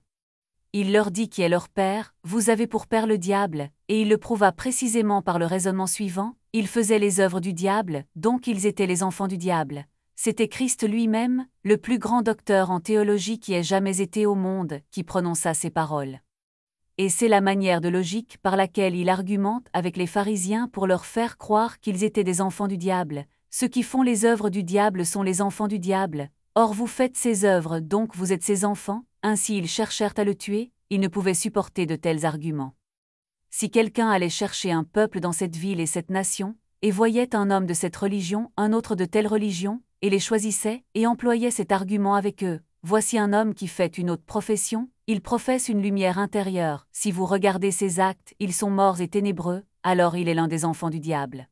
Il leur dit qui est leur père, vous avez pour père le diable, et il le prouva précisément par le raisonnement suivant, ils faisaient les œuvres du diable, donc ils étaient les enfants du diable. C'était Christ lui-même, le plus grand docteur en théologie qui ait jamais été au monde, qui prononça ces paroles. Et c'est la manière de logique par laquelle il argumente avec les pharisiens pour leur faire croire qu'ils étaient des enfants du diable. Ceux qui font les œuvres du diable sont les enfants du diable. Or vous faites ces œuvres, donc vous êtes ses enfants. Ainsi ils cherchèrent à le tuer, ils ne pouvaient supporter de tels arguments. Si quelqu'un allait chercher un peuple dans cette ville et cette nation, et voyait un homme de cette religion, un autre de telle religion, et les choisissait, et employait cet argument avec eux, voici un homme qui fait une autre profession, il professe une lumière intérieure, si vous regardez ses actes, ils sont morts et ténébreux, alors il est l'un des enfants du diable.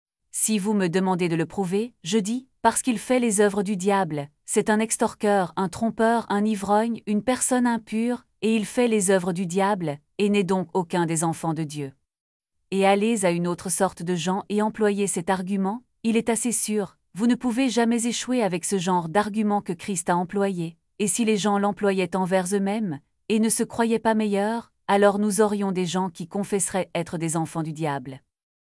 Si vous me demandez de le prouver, je dis, parce qu'il fait les œuvres du diable, c'est un extorqueur, un trompeur, un ivrogne, une personne impure, et il fait les œuvres du diable, et n'est donc aucun des enfants de Dieu. Et allez à une autre sorte de gens et employez cet argument, il est assez sûr, vous ne pouvez jamais échouer avec ce genre d'argument que Christ a employé, et si les gens l'employaient envers eux-mêmes, et ne se croyaient pas meilleurs, alors nous aurions des gens qui confesseraient être des enfants du diable.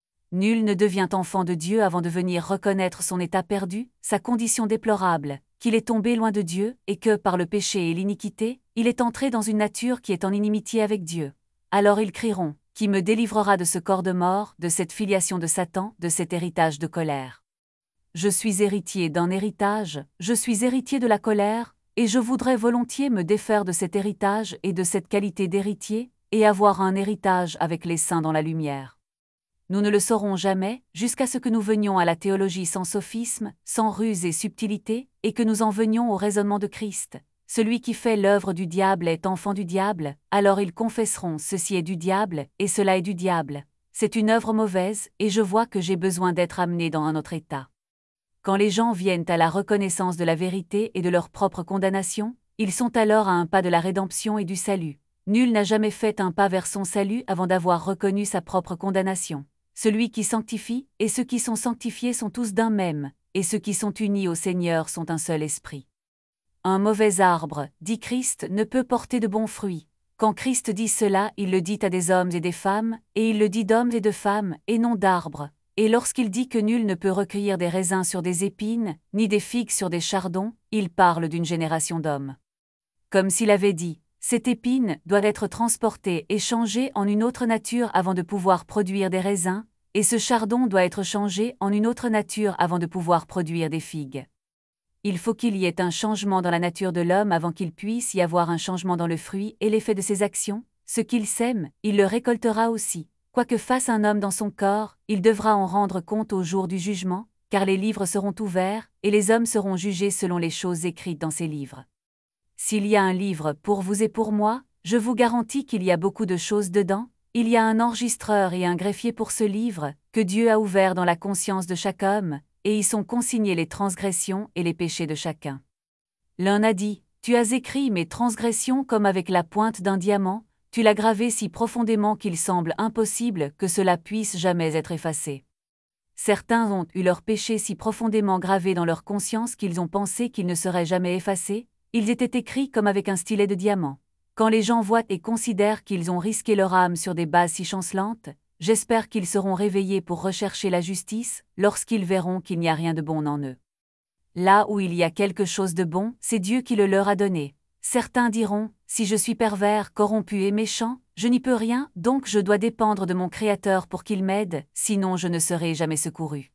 Nul ne devient enfant de Dieu avant de venir reconnaître son état perdu, sa condition déplorable, qu'il est tombé loin de Dieu, et que, par le péché et l'iniquité, il est entré dans une nature qui est en inimitié avec Dieu. Alors ils crieront, qui me délivrera de ce corps de mort, de cette filiation de Satan, de cet héritage de colère. Je suis héritier d'un héritage, je suis héritier de la colère, et je voudrais volontiers me défaire de cet héritage et de cette qualité d'héritier, et avoir un héritage avec les saints dans la lumière. Nous ne le saurons jamais, jusqu'à ce que nous venions à la théologie sans sophisme, sans ruse et subtilité, et que nous en venions au raisonnement de Christ. Celui qui fait l'œuvre du diable est enfant du diable, alors ils confesseront ceci est du diable, et cela est du diable. C'est une œuvre mauvaise, et je vois que j'ai besoin d'être amené dans un autre état. Quand les gens viennent à la reconnaissance de la vérité et de leur propre condamnation, ils sont alors à un pas de la rédemption et du salut. Nul n'a jamais fait un pas vers son salut avant d'avoir reconnu sa propre condamnation. Celui qui sanctifie, et ceux qui sont sanctifiés sont tous d'un même, et ceux qui sont unis au Seigneur sont un seul esprit. Un mauvais arbre, dit Christ, ne peut porter de bons fruits. Quand Christ dit cela, il le dit à des hommes et des femmes, et il le dit d'hommes et de femmes, et non d'arbres. Et lorsqu'il dit que nul ne peut recueillir des raisins sur des épines, ni des figues sur des chardons, il parle d'une génération d'hommes. Comme s'il avait dit, cette épine doit être transportée et changée en une autre nature avant de pouvoir produire des raisins, et ce chardon doit être changé en une autre nature avant de pouvoir produire des figues. Il faut qu'il y ait un changement dans la nature de l'homme avant qu'il puisse y avoir un changement dans le fruit et l'effet de ses actions. Ce qu'il sème, il le récoltera aussi. Quoi que fasse un homme dans son corps, il devra en rendre compte au jour du jugement, car les livres seront ouverts, et les hommes seront jugés selon les choses écrites dans ces livres. S'il y a un livre pour vous et pour moi, je vous garantis qu'il y a beaucoup de choses dedans. Il y a un enregistreur et un greffier pour ce livre, que Dieu a ouvert dans la conscience de chaque homme, et y sont consignés les transgressions et les péchés de chacun. L'un a dit, « Tu as écrit mes transgressions comme avec la pointe d'un diamant, tu l'as gravé si profondément qu'il semble impossible que cela puisse jamais être effacé. » Certains ont eu leurs péchés si profondément gravés dans leur conscience qu'ils ont pensé qu'ils ne seraient jamais effacés, ils étaient écrits comme avec un stylet de diamant. Quand les gens voient et considèrent qu'ils ont risqué leur âme sur des bases si chancelantes, j'espère qu'ils seront réveillés pour rechercher la justice, lorsqu'ils verront qu'il n'y a rien de bon en eux. Là où il y a quelque chose de bon, c'est Dieu qui le leur a donné. Certains diront, si je suis pervers, corrompu et méchant, je n'y peux rien, donc je dois dépendre de mon Créateur pour qu'il m'aide, sinon je ne serai jamais secouru.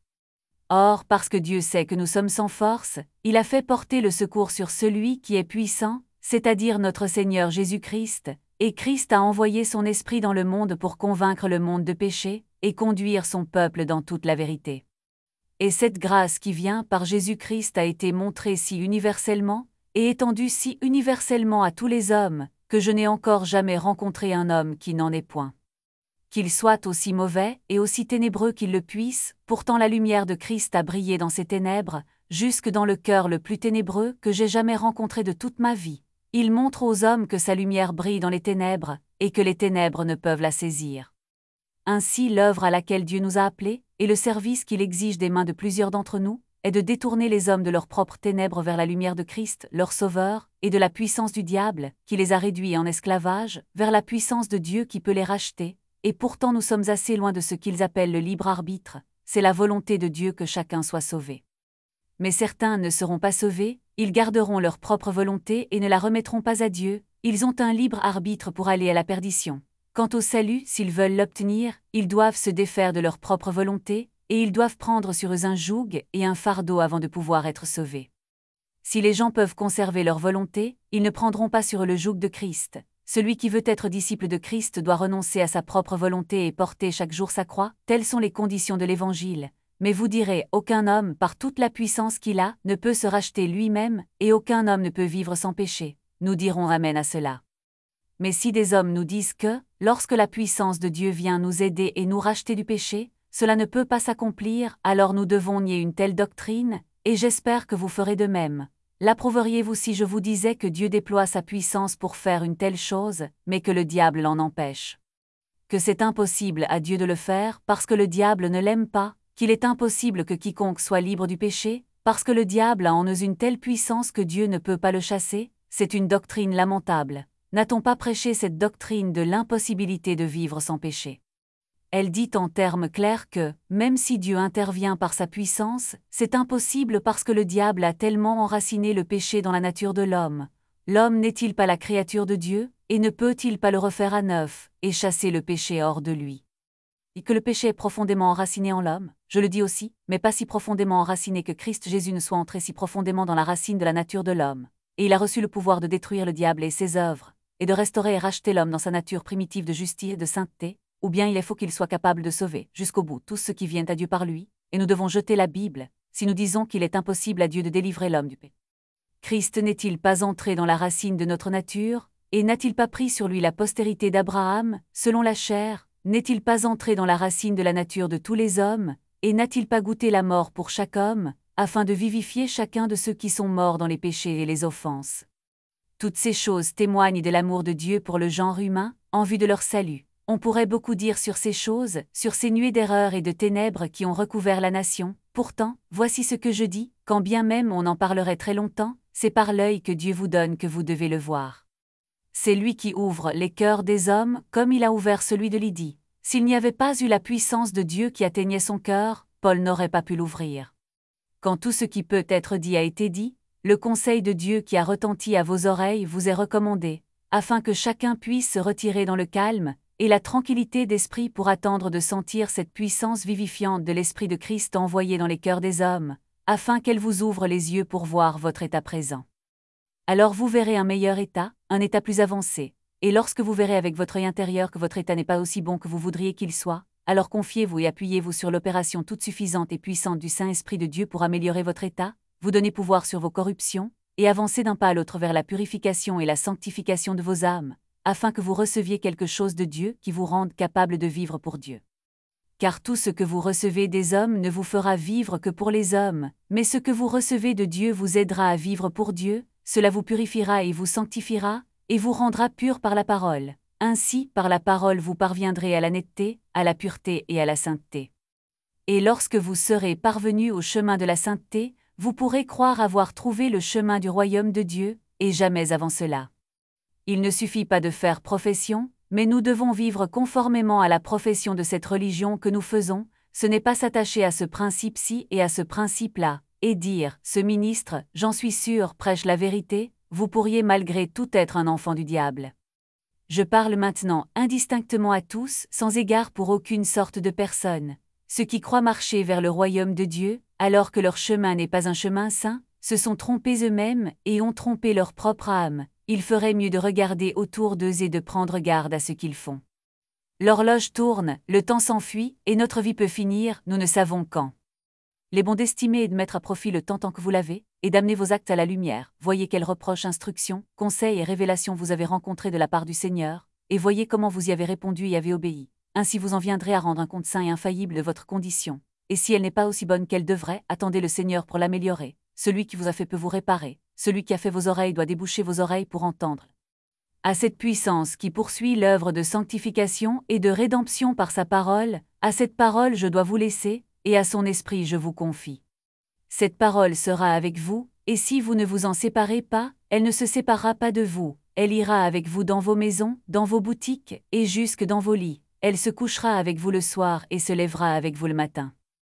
Or, parce que Dieu sait que nous sommes sans force, il a fait porter le secours sur celui qui est puissant, c'est-à-dire notre Seigneur Jésus-Christ, et Christ a envoyé son Esprit dans le monde pour convaincre le monde de péché, et conduire son peuple dans toute la vérité. Et cette grâce qui vient par Jésus-Christ a été montrée si universellement, et étendue si universellement à tous les hommes, que je n'ai encore jamais rencontré un homme qui n'en ait point. Qu'il soit aussi mauvais et aussi ténébreux qu'il le puisse, pourtant la lumière de Christ a brillé dans ces ténèbres, jusque dans le cœur le plus ténébreux que j'ai jamais rencontré de toute ma vie. Il montre aux hommes que sa lumière brille dans les ténèbres, et que les ténèbres ne peuvent la saisir. Ainsi l'œuvre à laquelle Dieu nous a appelés, et le service qu'il exige des mains de plusieurs d'entre nous, est de détourner les hommes de leurs propres ténèbres vers la lumière de Christ, leur Sauveur, et de la puissance du diable, qui les a réduits en esclavage, vers la puissance de Dieu qui peut les racheter, et pourtant nous sommes assez loin de ce qu'ils appellent le libre arbitre, c'est la volonté de Dieu que chacun soit sauvé. Mais certains ne seront pas sauvés, ils garderont leur propre volonté et ne la remettront pas à Dieu, ils ont un libre arbitre pour aller à la perdition. Quant au salut, s'ils veulent l'obtenir, ils doivent se défaire de leur propre volonté, et ils doivent prendre sur eux un joug et un fardeau avant de pouvoir être sauvés. Si les gens peuvent conserver leur volonté, ils ne prendront pas sur eux le joug de Christ. Celui qui veut être disciple de Christ doit renoncer à sa propre volonté et porter chaque jour sa croix, telles sont les conditions de l'Évangile. Mais vous direz, aucun homme, par toute la puissance qu'il a, ne peut se racheter lui-même, et aucun homme ne peut vivre sans péché. Nous dirons amen à cela. Mais si des hommes nous disent que, lorsque la puissance de Dieu vient nous aider et nous racheter du péché, cela ne peut pas s'accomplir, alors nous devons nier une telle doctrine, et j'espère que vous ferez de même. L'approuveriez-vous si je vous disais que Dieu déploie sa puissance pour faire une telle chose, mais que le diable l'en empêche? Que c'est impossible à Dieu de le faire parce que le diable ne l'aime pas, qu'il est impossible que quiconque soit libre du péché, parce que le diable a en eux une telle puissance que Dieu ne peut pas le chasser? C'est une doctrine lamentable. N'a-t-on pas prêché cette doctrine de l'impossibilité de vivre sans péché? Elle dit en termes clairs que, même si Dieu intervient par sa puissance, c'est impossible parce que le diable a tellement enraciné le péché dans la nature de l'homme. L'homme n'est-il pas la créature de Dieu, et ne peut-il pas le refaire à neuf, et chasser le péché hors de lui? Et que le péché est profondément enraciné en l'homme, je le dis aussi, mais pas si profondément enraciné que Christ Jésus ne soit entré si profondément dans la racine de la nature de l'homme. Et il a reçu le pouvoir de détruire le diable et ses œuvres, et de restaurer et racheter l'homme dans sa nature primitive de justice et de sainteté, ou bien il faut qu'il soit capable de sauver, jusqu'au bout, tous ceux qui viennent à Dieu par lui, et nous devons jeter la Bible, si nous disons qu'il est impossible à Dieu de délivrer l'homme du péché. Christ n'est-il pas entré dans la racine de notre nature, et n'a-t-il pas pris sur lui la postérité d'Abraham, selon la chair? N'est-il pas entré dans la racine de la nature de tous les hommes, et n'a-t-il pas goûté la mort pour chaque homme, afin de vivifier chacun de ceux qui sont morts dans les péchés et les offenses? Toutes ces choses témoignent de l'amour de Dieu pour le genre humain, en vue de leur salut. On pourrait beaucoup dire sur ces choses, sur ces nuées d'erreurs et de ténèbres qui ont recouvert la nation. Pourtant, voici ce que je dis, quand bien même on en parlerait très longtemps, c'est par l'œil que Dieu vous donne que vous devez le voir. C'est lui qui ouvre les cœurs des hommes, comme il a ouvert celui de Lydie. S'il n'y avait pas eu la puissance de Dieu qui atteignait son cœur, Paul n'aurait pas pu l'ouvrir. Quand tout ce qui peut être dit a été dit, le conseil de Dieu qui a retenti à vos oreilles vous est recommandé, afin que chacun puisse se retirer dans le calme, et la tranquillité d'esprit pour attendre de sentir cette puissance vivifiante de l'Esprit de Christ envoyé dans les cœurs des hommes, afin qu'elle vous ouvre les yeux pour voir votre état présent. Alors vous verrez un meilleur état, un état plus avancé, et lorsque vous verrez avec votre œil intérieur que votre état n'est pas aussi bon que vous voudriez qu'il soit, alors confiez-vous et appuyez-vous sur l'opération toute suffisante et puissante du Saint-Esprit de Dieu pour améliorer votre état, vous donner pouvoir sur vos corruptions, et avancer d'un pas à l'autre vers la purification et la sanctification de vos âmes, afin que vous receviez quelque chose de Dieu qui vous rende capable de vivre pour Dieu. Car tout ce que vous recevez des hommes ne vous fera vivre que pour les hommes, mais ce que vous recevez de Dieu vous aidera à vivre pour Dieu, cela vous purifiera et vous sanctifiera, et vous rendra pur par la parole. Ainsi, par la parole vous parviendrez à la netteté, à la pureté et à la sainteté. Et lorsque vous serez parvenus au chemin de la sainteté, vous pourrez croire avoir trouvé le chemin du royaume de Dieu, et jamais avant cela. Il ne suffit pas de faire profession, mais nous devons vivre conformément à la profession de cette religion que nous faisons, ce n'est pas s'attacher à ce principe-ci et à ce principe-là, et dire, ce ministre, j'en suis sûr, prêche la vérité, vous pourriez malgré tout être un enfant du diable. Je parle maintenant indistinctement à tous, sans égard pour aucune sorte de personne. Ceux qui croient marcher vers le royaume de Dieu, alors que leur chemin n'est pas un chemin saint, se sont trompés eux-mêmes et ont trompé leur propre âme. Il ferait mieux de regarder autour d'eux et de prendre garde à ce qu'ils font. L'horloge tourne, le temps s'enfuit, et notre vie peut finir, nous ne savons quand. Il est bon d'estimer et de mettre à profit le temps tant que vous l'avez, et d'amener vos actes à la lumière. Voyez quels reproches, instructions, conseils et révélations vous avez rencontrés de la part du Seigneur, et voyez comment vous y avez répondu et avez obéi. Ainsi vous en viendrez à rendre un compte saint et infaillible de votre condition. Et si elle n'est pas aussi bonne qu'elle devrait, attendez le Seigneur pour l'améliorer. Celui qui vous a fait peut vous réparer. Celui qui a fait vos oreilles doit déboucher vos oreilles pour entendre. À cette puissance qui poursuit l'œuvre de sanctification et de rédemption par sa parole, à cette parole je dois vous laisser, et à son esprit je vous confie. Cette parole sera avec vous, et si vous ne vous en séparez pas, elle ne se séparera pas de vous, elle ira avec vous dans vos maisons, dans vos boutiques, et jusque dans vos lits, elle se couchera avec vous le soir et se lèvera avec vous le matin.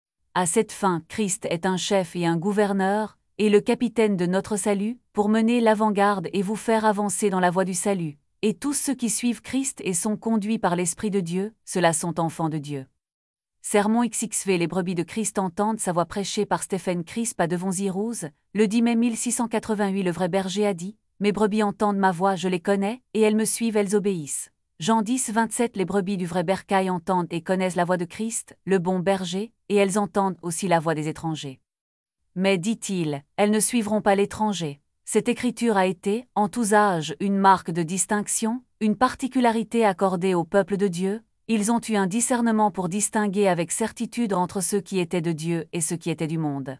À cette fin, Christ est un chef et un gouverneur, et le capitaine de notre salut, pour mener l'avant-garde et vous faire avancer dans la voie du salut. Et tous ceux qui suivent Christ et sont conduits par l'Esprit de Dieu, ceux-là sont enfants de Dieu. Sermon XXV. Les brebis de Christ entendent sa voix prêchée par Stephen Crisp à Devonzy-Rose, le 10 mai 1688. Le vrai berger a dit, « Mes brebis entendent ma voix, je les connais, et elles me suivent, elles obéissent. » Jean 10, 27. Les brebis du vrai bercail entendent et connaissent la voix de Christ, le bon berger, et elles entendent aussi la voix des étrangers. Mais, dit-il, elles ne suivront pas l'étranger. Cette écriture a été, en tous âges, une marque de distinction, une particularité accordée au peuple de Dieu. Ils ont eu un discernement pour distinguer avec certitude entre ceux qui étaient de Dieu et ceux qui étaient du monde.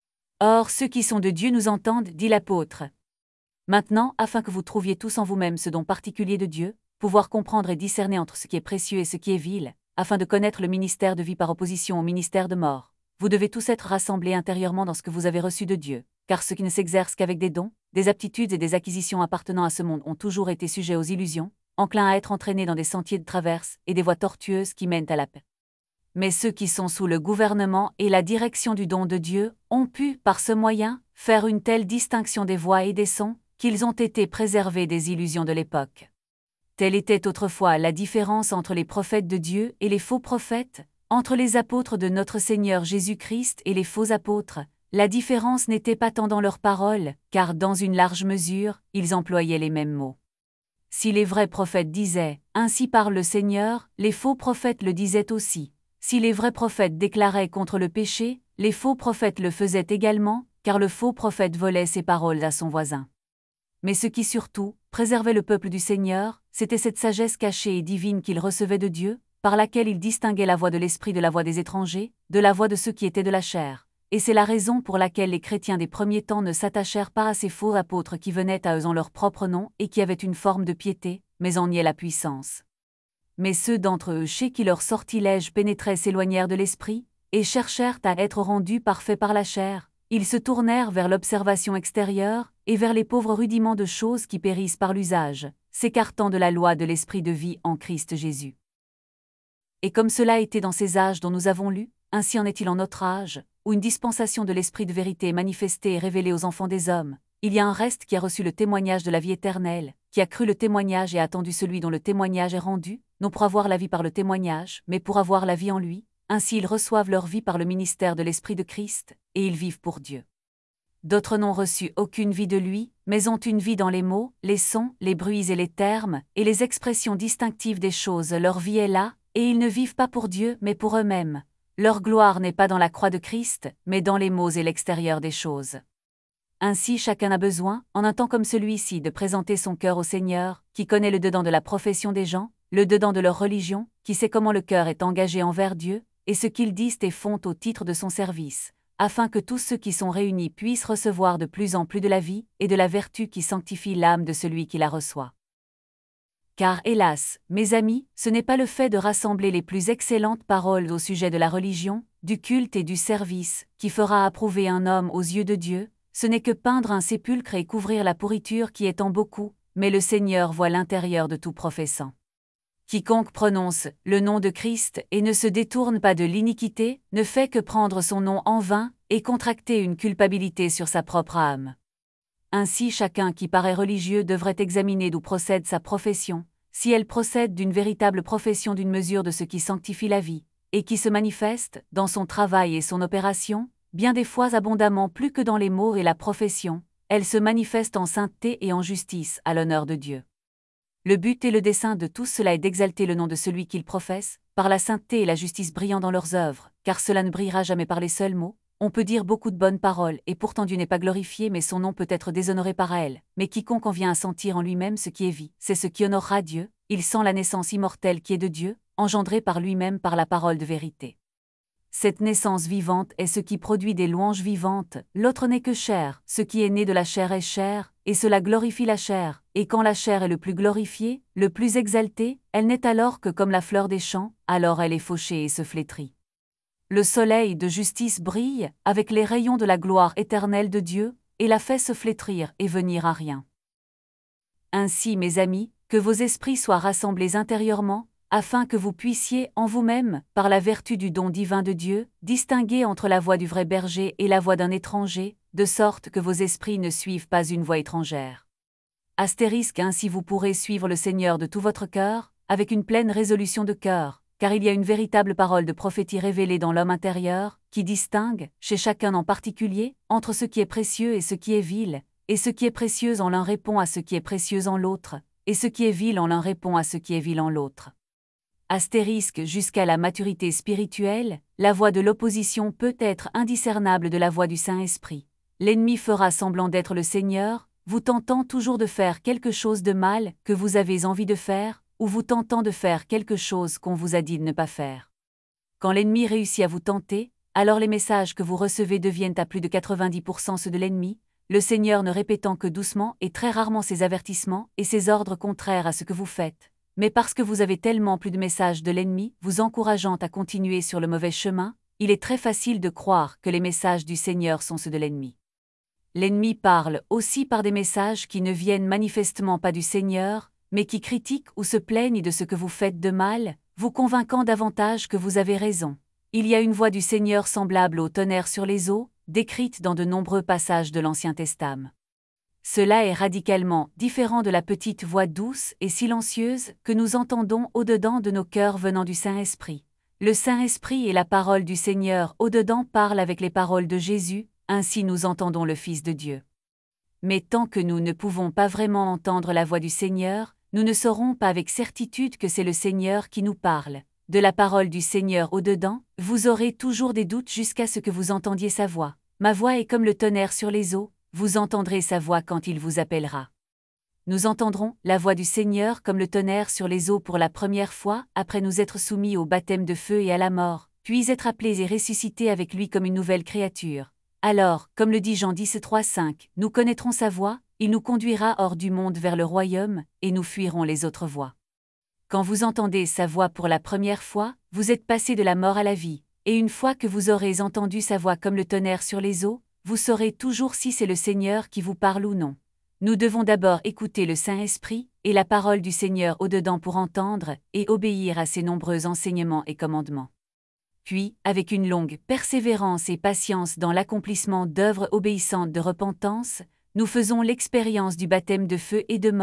Or, ceux qui sont de Dieu nous entendent, dit l'apôtre. Maintenant, afin que vous trouviez tous en vous-même ce don particulier de Dieu, pouvoir comprendre et discerner entre ce qui est précieux et ce qui est vil, afin de connaître le ministère de vie par opposition au ministère de mort, vous devez tous être rassemblés intérieurement dans ce que vous avez reçu de Dieu, car ceux qui ne s'exercent qu'avec des dons, des aptitudes et des acquisitions appartenant à ce monde ont toujours été sujets aux illusions, enclins à être entraînés dans des sentiers de traverse et des voies tortueuses qui mènent à la paix. Mais ceux qui sont sous le gouvernement et la direction du don de Dieu ont pu, par ce moyen, faire une telle distinction des voix et des sons, qu'ils ont été préservés des illusions de l'époque. Telle était autrefois la différence entre les prophètes de Dieu et les faux prophètes, entre les apôtres de notre Seigneur Jésus-Christ et les faux apôtres. La différence n'était pas tant dans leurs paroles, car dans une large mesure, ils employaient les mêmes mots. Si les vrais prophètes disaient « Ainsi parle le Seigneur », les faux prophètes le disaient aussi. Si les vrais prophètes déclaraient contre le péché, les faux prophètes le faisaient également, car le faux prophète volait ses paroles à son voisin. Mais ce qui surtout préservait le peuple du Seigneur, c'était cette sagesse cachée et divine qu'il recevait de Dieu, par laquelle il distinguait la voix de l'esprit de la voix des étrangers, de la voix de ceux qui étaient de la chair. Et c'est la raison pour laquelle les chrétiens des premiers temps ne s'attachèrent pas à ces faux apôtres qui venaient à eux en leur propre nom et qui avaient une forme de piété, mais en niaient la puissance. Mais ceux d'entre eux chez qui leur sortilège pénétrait s'éloignèrent de l'esprit, et cherchèrent à être rendus parfaits par la chair. Ils se tournèrent vers l'observation extérieure, et vers les pauvres rudiments de choses qui périssent par l'usage, s'écartant de la loi de l'esprit de vie en Christ Jésus. Et comme cela était dans ces âges dont nous avons lu, ainsi en est-il en notre âge, où une dispensation de l'esprit de vérité est manifestée et révélée aux enfants des hommes. Il y a un reste qui a reçu le témoignage de la vie éternelle, qui a cru le témoignage et a attendu celui dont le témoignage est rendu, non pour avoir la vie par le témoignage, mais pour avoir la vie en lui, ainsi ils reçoivent leur vie par le ministère de l'Esprit de Christ, et ils vivent pour Dieu. D'autres n'ont reçu aucune vie de lui, mais ont une vie dans les mots, les sons, les bruits et les termes, et les expressions distinctives des choses. Leur vie est là, et ils ne vivent pas pour Dieu, mais pour eux-mêmes. Leur gloire n'est pas dans la croix de Christ, mais dans les mots et l'extérieur des choses. Ainsi chacun a besoin, en un temps comme celui-ci, de présenter son cœur au Seigneur, qui connaît le dedans de la profession des gens, le dedans de leur religion, qui sait comment le cœur est engagé envers Dieu, et ce qu'ils disent et font au titre de son service, afin que tous ceux qui sont réunis puissent recevoir de plus en plus de la vie et de la vertu qui sanctifie l'âme de celui qui la reçoit. Car, hélas, mes amis, ce n'est pas le fait de rassembler les plus excellentes paroles au sujet de la religion, du culte et du service, qui fera approuver un homme aux yeux de Dieu, ce n'est que peindre un sépulcre et couvrir la pourriture qui est en beaucoup, mais le Seigneur voit l'intérieur de tout professant. Quiconque prononce le nom de Christ et ne se détourne pas de l'iniquité, ne fait que prendre son nom en vain et contracter une culpabilité sur sa propre âme. Ainsi chacun qui paraît religieux devrait examiner d'où procède sa profession, si elle procède d'une véritable profession d'une mesure de ce qui sanctifie la vie, et qui se manifeste, dans son travail et son opération, bien des fois abondamment plus que dans les mots et la profession, elle se manifeste en sainteté et en justice à l'honneur de Dieu. Le but et le dessein de tout cela est d'exalter le nom de celui qu'ils professent, par la sainteté et la justice brillant dans leurs œuvres, car cela ne brillera jamais par les seuls mots. On peut dire beaucoup de bonnes paroles, et pourtant Dieu n'est pas glorifié, mais son nom peut être déshonoré par elle. Mais quiconque en vient à sentir en lui-même ce qui est vie, c'est ce qui honorera Dieu, il sent la naissance immortelle qui est de Dieu, engendrée par lui-même par la parole de vérité. Cette naissance vivante est ce qui produit des louanges vivantes, l'autre n'est que chair, ce qui est né de la chair est chair, et cela glorifie la chair, et quand la chair est le plus glorifiée, le plus exaltée, elle n'est alors que comme la fleur des champs, alors elle est fauchée et se flétrit. Le soleil de justice brille, avec les rayons de la gloire éternelle de Dieu, et la fait se flétrir et venir à rien. Ainsi, mes amis, que vos esprits soient rassemblés intérieurement, afin que vous puissiez, en vous-même, par la vertu du don divin de Dieu, distinguer entre la voix du vrai berger et la voix d'un étranger, de sorte que vos esprits ne suivent pas une voix étrangère. Ainsi vous pourrez suivre le Seigneur de tout votre cœur, avec une pleine résolution de cœur, car il y a une véritable parole de prophétie révélée dans l'homme intérieur, qui distingue, chez chacun en particulier, entre ce qui est précieux et ce qui est vil, et ce qui est précieux en l'un répond à ce qui est précieux en l'autre, et ce qui est vil en l'un répond à ce qui est vil en l'autre. Jusqu'à la maturité spirituelle, la voix de l'opposition peut être indiscernable de la voix du Saint-Esprit. L'ennemi fera semblant d'être le Seigneur, vous tentant toujours de faire quelque chose de mal que vous avez envie de faire, ou vous tentant de faire quelque chose qu'on vous a dit de ne pas faire. Quand l'ennemi réussit à vous tenter, alors les messages que vous recevez deviennent à plus de 90% ceux de l'ennemi, le Seigneur ne répétant que doucement et très rarement ses avertissements et ses ordres contraires à ce que vous faites, mais parce que vous avez tellement plus de messages de l'ennemi vous encourageant à continuer sur le mauvais chemin, il est très facile de croire que les messages du Seigneur sont ceux de l'ennemi. L'ennemi parle aussi par des messages qui ne viennent manifestement pas du Seigneur, mais qui critiquent ou se plaignent de ce que vous faites de mal, vous convainquant davantage que vous avez raison. Il y a une voix du Seigneur semblable au tonnerre sur les eaux, décrite dans de nombreux passages de l'Ancien Testament. Cela est radicalement différent de la petite voix douce et silencieuse que nous entendons au-dedans de nos cœurs venant du Saint-Esprit. Le Saint-Esprit et la parole du Seigneur au-dedans parlent avec les paroles de Jésus, ainsi nous entendons le Fils de Dieu. Mais tant que nous ne pouvons pas vraiment entendre la voix du Seigneur, nous ne saurons pas avec certitude que c'est le Seigneur qui nous parle. De la parole du Seigneur au-dedans, vous aurez toujours des doutes jusqu'à ce que vous entendiez sa voix. Ma voix est comme le tonnerre sur les eaux, vous entendrez sa voix quand il vous appellera. Nous entendrons la voix du Seigneur comme le tonnerre sur les eaux pour la première fois, après nous être soumis au baptême de feu et à la mort, puis être appelés et ressuscités avec lui comme une nouvelle créature. Alors, comme le dit Jean 10:3-5, nous connaîtrons sa voix, il nous conduira hors du monde vers le royaume, et nous fuirons les autres voies. Quand vous entendez sa voix pour la première fois, vous êtes passé de la mort à la vie, et une fois que vous aurez entendu sa voix comme le tonnerre sur les eaux, vous saurez toujours si c'est le Seigneur qui vous parle ou non. Nous devons d'abord écouter le Saint-Esprit et la parole du Seigneur au-dedans pour entendre et obéir à ses nombreux enseignements et commandements. Puis, avec une longue persévérance et patience dans l'accomplissement d'œuvres obéissantes de repentance, nous faisons l'expérience du baptême de feu et de mort,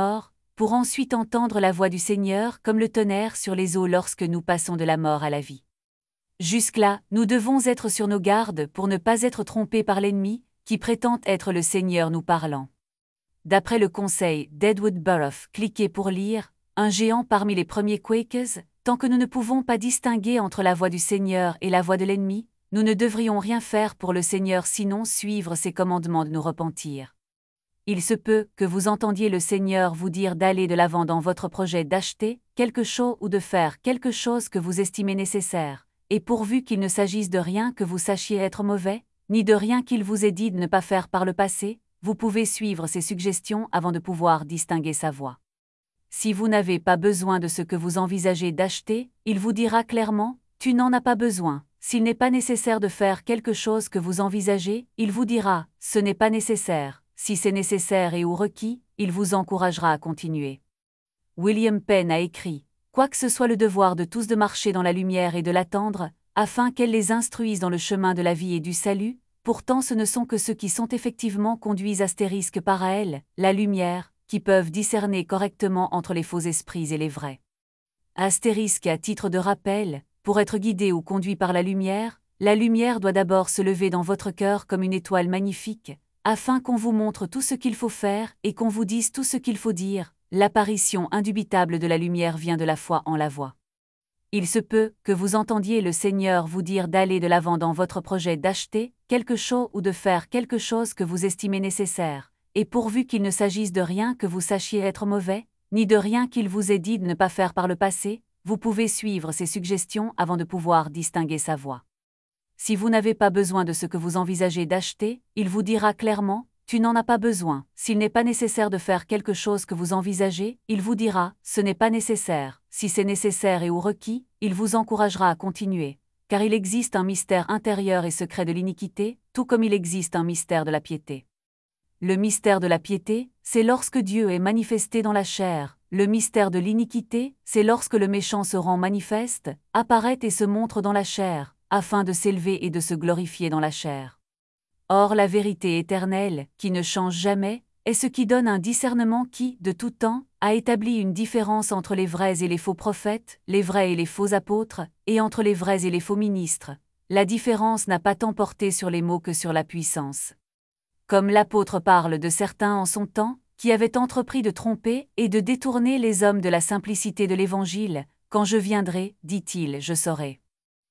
pour ensuite entendre la voix du Seigneur comme le tonnerre sur les eaux lorsque nous passons de la mort à la vie. Jusque-là, nous devons être sur nos gardes pour ne pas être trompés par l'ennemi, qui prétend être le Seigneur nous parlant. D'après le conseil d'Edward Burroughs, cliquez pour lire, un géant parmi les premiers Quakers, tant que nous ne pouvons pas distinguer entre la voix du Seigneur et la voix de l'ennemi, nous ne devrions rien faire pour le Seigneur sinon suivre ses commandements de nous repentir. Il se peut que vous entendiez le Seigneur vous dire d'aller de l'avant dans votre projet d'acheter quelque chose ou de faire quelque chose que vous estimez nécessaire, et pourvu qu'il ne s'agisse de rien que vous sachiez être mauvais, ni de rien qu'il vous ait dit de ne pas faire par le passé, vous pouvez suivre ses suggestions avant de pouvoir distinguer sa voix. Si vous n'avez pas besoin de ce que vous envisagez d'acheter, il vous dira clairement « Tu n'en as pas besoin ». S'il n'est pas nécessaire de faire quelque chose que vous envisagez, il vous dira « Ce n'est pas nécessaire ». Si c'est nécessaire et ou requis, il vous encouragera à continuer. William Penn a écrit « Quoique ce soit le devoir de tous de marcher dans la lumière et de l'attendre, afin qu'elle les instruise dans le chemin de la vie et du salut, pourtant ce ne sont que ceux qui sont effectivement conduits astérisque par elle, la lumière, qui peuvent discerner correctement entre les faux esprits et les vrais. Astérisque à titre de rappel, pour être guidé ou conduit par la lumière doit d'abord se lever dans votre cœur comme une étoile magnifique, afin qu'on vous montre tout ce qu'il faut faire et qu'on vous dise tout ce qu'il faut dire. L'apparition indubitable de la lumière vient de la foi en la voix. Il se peut que vous entendiez le Seigneur vous dire d'aller de l'avant dans votre projet d'acheter quelque chose ou de faire quelque chose que vous estimez nécessaire, et pourvu qu'il ne s'agisse de rien que vous sachiez être mauvais, ni de rien qu'il vous ait dit de ne pas faire par le passé, vous pouvez suivre ses suggestions avant de pouvoir distinguer sa voix. Si vous n'avez pas besoin de ce que vous envisagez d'acheter, il vous dira clairement « Tu n'en as pas besoin ». S'il n'est pas nécessaire de faire quelque chose que vous envisagez, il vous dira « Ce n'est pas nécessaire ». Si c'est nécessaire et ou requis, il vous encouragera à continuer, car il existe un mystère intérieur et secret de l'iniquité, tout comme il existe un mystère de la piété. Le mystère de la piété, c'est lorsque Dieu est manifesté dans la chair. Le mystère de l'iniquité, c'est lorsque le méchant se rend manifeste, apparaît et se montre dans la chair, afin de s'élever et de se glorifier dans la chair. Or la vérité éternelle, qui ne change jamais, est ce qui donne un discernement qui, de tout temps, a établi une différence entre les vrais et les faux prophètes, les vrais et les faux apôtres, et entre les vrais et les faux ministres. La différence n'a pas tant porté sur les mots que sur la puissance. Comme l'apôtre parle de certains en son temps, qui avaient entrepris de tromper et de détourner les hommes de la simplicité de l'Évangile, « Quand je viendrai, dit-il, je saurai ».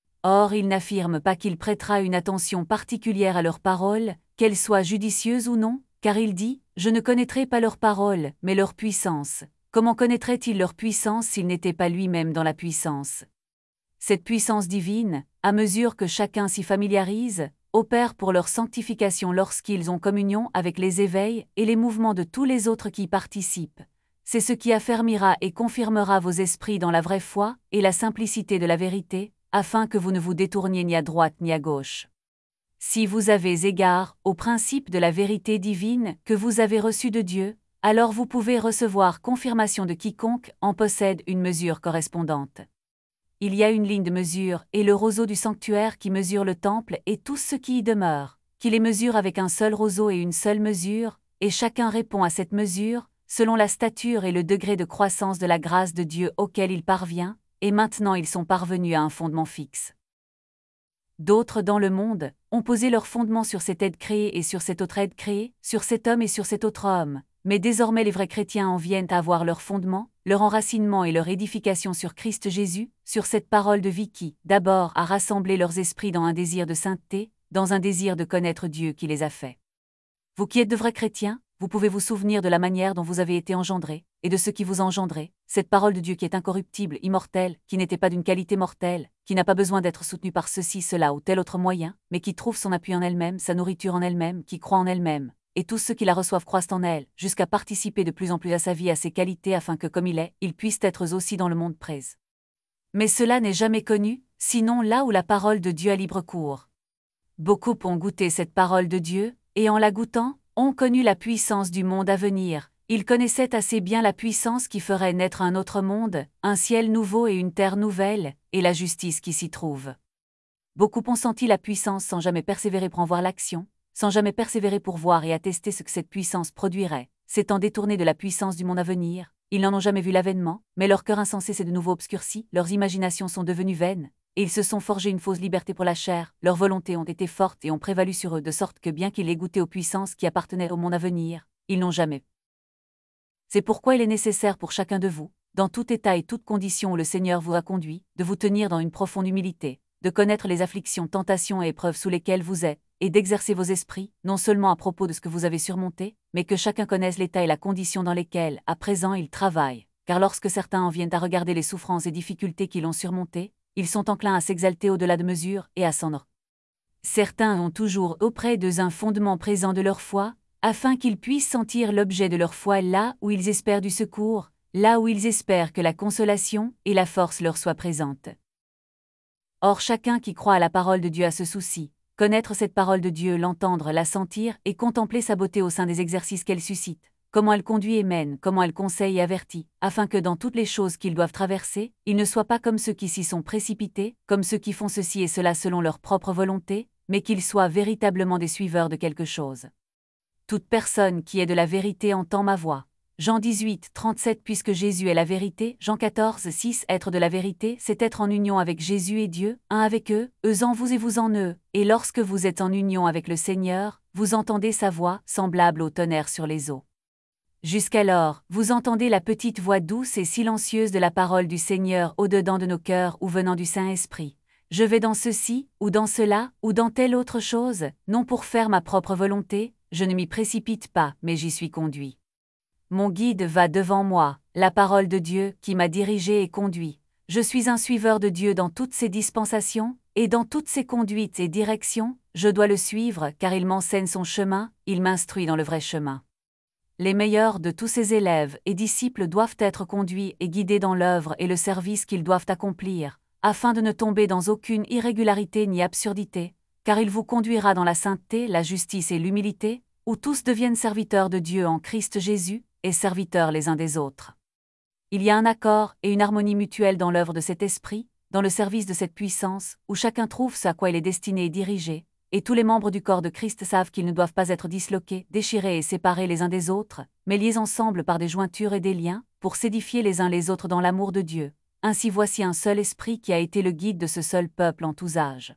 Or il n'affirme pas qu'il prêtera une attention particulière à leurs paroles, qu'elles soient judicieuses ou non, car il dit « Je ne connaîtrai pas leurs paroles, mais leur puissance ». Comment connaîtrait-il leur puissance s'il n'était pas lui-même dans la puissance? Cette puissance divine, à mesure que chacun s'y familiarise, opère pour leur sanctification lorsqu'ils ont communion avec les éveils et les mouvements de tous les autres qui y participent. C'est ce qui affermira et confirmera vos esprits dans la vraie foi et la simplicité de la vérité, afin que vous ne vous détourniez ni à droite ni à gauche. Si vous avez égard au principe de la vérité divine que vous avez reçu de Dieu, alors vous pouvez recevoir confirmation de quiconque en possède une mesure correspondante. Il y a une ligne de mesure et le roseau du sanctuaire qui mesure le temple et tout ce qui y demeure, qui les mesure avec un seul roseau et une seule mesure, et chacun répond à cette mesure, selon la stature et le degré de croissance de la grâce de Dieu auquel il parvient, et maintenant ils sont parvenus à un fondement fixe. D'autres dans le monde ont posé leur fondement sur cette aide créée et sur cet autre aide créée, sur cet homme et sur cet autre homme, mais désormais les vrais chrétiens en viennent à avoir leur fondement, leur enracinement et leur édification sur Christ Jésus, sur cette parole de vie qui, d'abord, a rassemblé leurs esprits dans un désir de sainteté, dans un désir de connaître Dieu qui les a faits. Vous qui êtes de vrais chrétiens, vous pouvez vous souvenir de la manière dont vous avez été engendrés, et de ce qui vous a engendré, cette parole de Dieu qui est incorruptible, immortelle, qui n'était pas d'une qualité mortelle, qui n'a pas besoin d'être soutenue par ceci, cela ou tel autre moyen, mais qui trouve son appui en elle-même, sa nourriture en elle-même, qui croit en elle-même, et tous ceux qui la reçoivent croissent en elle, jusqu'à participer de plus en plus à sa vie, à ses qualités, afin que comme il est, ils puissent être aussi dans le monde présent. Mais cela n'est jamais connu, sinon là où la parole de Dieu a libre cours. Beaucoup ont goûté cette parole de Dieu, et en la goûtant, ont connu la puissance du monde à venir. Ils connaissaient assez bien la puissance qui ferait naître un autre monde, un ciel nouveau et une terre nouvelle, et la justice qui s'y trouve. Beaucoup ont senti la puissance sans jamais persévérer pour en voir l'action, sans jamais persévérer pour voir et attester ce que cette puissance produirait, s'étant détournés de la puissance du monde à venir, Ils n'en ont jamais vu l'avènement, mais leur cœur insensé s'est de nouveau obscurci, leurs imaginations sont devenues vaines, et ils se sont forgés une fausse liberté pour la chair, leurs volontés ont été fortes et ont prévalu sur eux de sorte que bien qu'ils aient goûté aux puissances qui appartenaient au monde à venir, ils n'ont jamais. C'est pourquoi il est nécessaire pour chacun de vous, dans tout état et toute condition où le Seigneur vous a conduit, de vous tenir dans une profonde humilité, de connaître les afflictions, tentations et épreuves sous lesquelles vous êtes, et d'exercer vos esprits, non seulement à propos de ce que vous avez surmonté, mais que chacun connaisse l'état et la condition dans lesquels, à présent, il travaille, car lorsque certains en viennent à regarder les souffrances et difficultés qui l'ont surmonté, ils sont enclins à s'exalter au-delà de mesure et à s'en. Certains ont toujours auprès d'eux un fondement présent de leur foi, afin qu'ils puissent sentir l'objet de leur foi là où ils espèrent du secours, là où ils espèrent que la consolation et la force leur soient présentes. Or chacun qui croit à la parole de Dieu a ce souci, connaître cette parole de Dieu, l'entendre, la sentir et contempler sa beauté au sein des exercices qu'elle suscite, comment elle conduit et mène, comment elle conseille et avertit, afin que dans toutes les choses qu'ils doivent traverser, ils ne soient pas comme ceux qui s'y sont précipités, comme ceux qui font ceci et cela selon leur propre volonté, mais qu'ils soient véritablement des suiveurs de quelque chose. Toute personne qui est de la vérité entend ma voix. Jean 18, 37 Puisque Jésus est la vérité, Jean 14, 6 Être de la vérité, c'est être en union avec Jésus et Dieu, un avec eux en vous et vous en eux, et lorsque vous êtes en union avec le Seigneur, vous entendez sa voix, semblable au tonnerre sur les eaux. Jusqu'alors, vous entendez la petite voix douce et silencieuse de la parole du Seigneur au-dedans de nos cœurs ou venant du Saint-Esprit. Je vais dans ceci, ou dans cela, ou dans telle autre chose, non pour faire ma propre volonté, je ne m'y précipite pas, mais j'y suis conduit. Mon guide va devant moi, la parole de Dieu qui m'a dirigé et conduit. Je suis un suiveur de Dieu dans toutes ses dispensations, et dans toutes ses conduites et directions, je dois le suivre car il m'enseigne son chemin, il m'instruit dans le vrai chemin. Les meilleurs de tous ses élèves et disciples doivent être conduits et guidés dans l'œuvre et le service qu'ils doivent accomplir, afin de ne tomber dans aucune irrégularité ni absurdité, car il vous conduira dans la sainteté, la justice et l'humilité, où tous deviennent serviteurs de Dieu en Christ Jésus, et serviteurs les uns des autres. Il y a un accord et une harmonie mutuelle dans l'œuvre de cet esprit, dans le service de cette puissance, où chacun trouve ce à quoi il est destiné et dirigé, et tous les membres du corps de Christ savent qu'ils ne doivent pas être disloqués, déchirés et séparés les uns des autres, mais liés ensemble par des jointures et des liens, pour s'édifier les uns les autres dans l'amour de Dieu. Ainsi voici un seul esprit qui a été le guide de ce seul peuple en tous âges.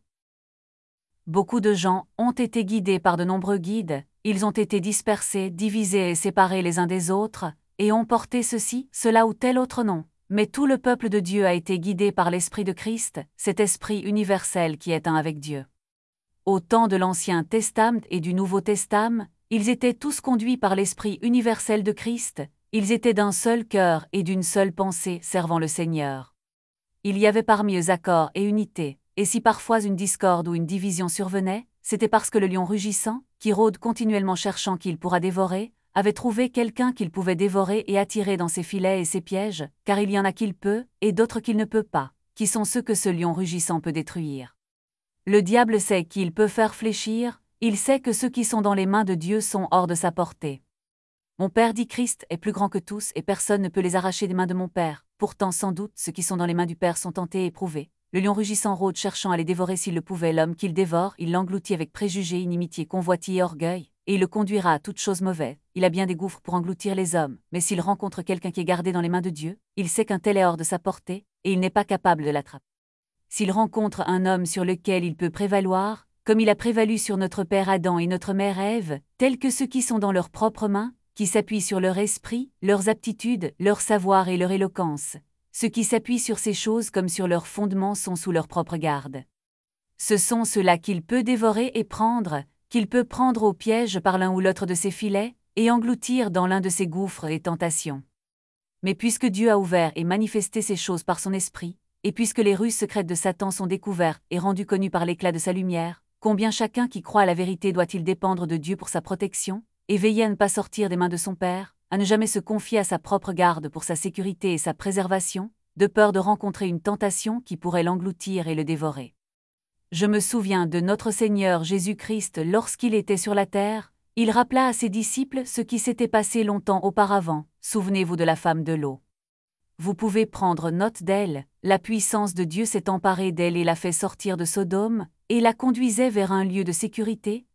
Beaucoup de gens ont été guidés par de nombreux guides, ils ont été dispersés, divisés et séparés les uns des autres, et ont porté ceci, cela ou tel autre nom. Mais tout le peuple de Dieu a été guidé par l'Esprit de Christ, cet Esprit universel qui est un avec Dieu. Au temps de l'Ancien Testament et du Nouveau Testament, ils étaient tous conduits par l'Esprit universel de Christ, ils étaient d'un seul cœur et d'une seule pensée servant le Seigneur. Il y avait parmi eux accord et unité. Et si parfois une discorde ou une division survenait, c'était parce que le lion rugissant, qui rôde continuellement cherchant qui il pourra dévorer, avait trouvé quelqu'un qu'il pouvait dévorer et attirer dans ses filets et ses pièges, car il y en a qu'il peut, et d'autres qu'il ne peut pas, qui sont ceux que ce lion rugissant peut détruire. Le diable sait qu'il peut faire fléchir, il sait que ceux qui sont dans les mains de Dieu sont hors de sa portée. Mon Père dit Christ est plus grand que tous et personne ne peut les arracher des mains de mon Père, pourtant sans doute ceux qui sont dans les mains du Père sont tentés et éprouvés. Le lion rugissant rôde cherchant à les dévorer s'il le pouvait, l'homme qu'il dévore, il l'engloutit avec préjugés, inimitié, convoitise et orgueil, et il le conduira à toute chose mauvaise. Il a bien des gouffres pour engloutir les hommes, mais s'il rencontre quelqu'un qui est gardé dans les mains de Dieu, il sait qu'un tel est hors de sa portée, et il n'est pas capable de l'attraper. S'il rencontre un homme sur lequel il peut prévaloir, comme il a prévalu sur notre père Adam et notre mère Ève, tels que ceux qui sont dans leurs propres mains, qui s'appuient sur leur esprit, leurs aptitudes, leur savoir et leur éloquence. Ceux qui s'appuient sur ces choses comme sur leurs fondements sont sous leur propre garde. Ce sont ceux-là qu'il peut dévorer et prendre, qu'il peut prendre au piège par l'un ou l'autre de ses filets, et engloutir dans l'un de ses gouffres et tentations. Mais puisque Dieu a ouvert et manifesté ces choses par son esprit, et puisque les ruses secrètes de Satan sont découvertes et rendues connues par l'éclat de sa lumière, combien chacun qui croit à la vérité doit-il dépendre de Dieu pour sa protection, et veiller à ne pas sortir des mains de son Père, à ne jamais se confier à sa propre garde pour sa sécurité et sa préservation, de peur de rencontrer une tentation qui pourrait l'engloutir et le dévorer. Je me souviens de notre Seigneur Jésus-Christ lorsqu'il était sur la terre, il rappela à ses disciples ce qui s'était passé longtemps auparavant, souvenez-vous de la femme de l'eau. Vous pouvez prendre note d'elle, la puissance de Dieu s'est emparée d'elle et l'a fait sortir de Sodome, et la conduisait vers un lieu de sécurité,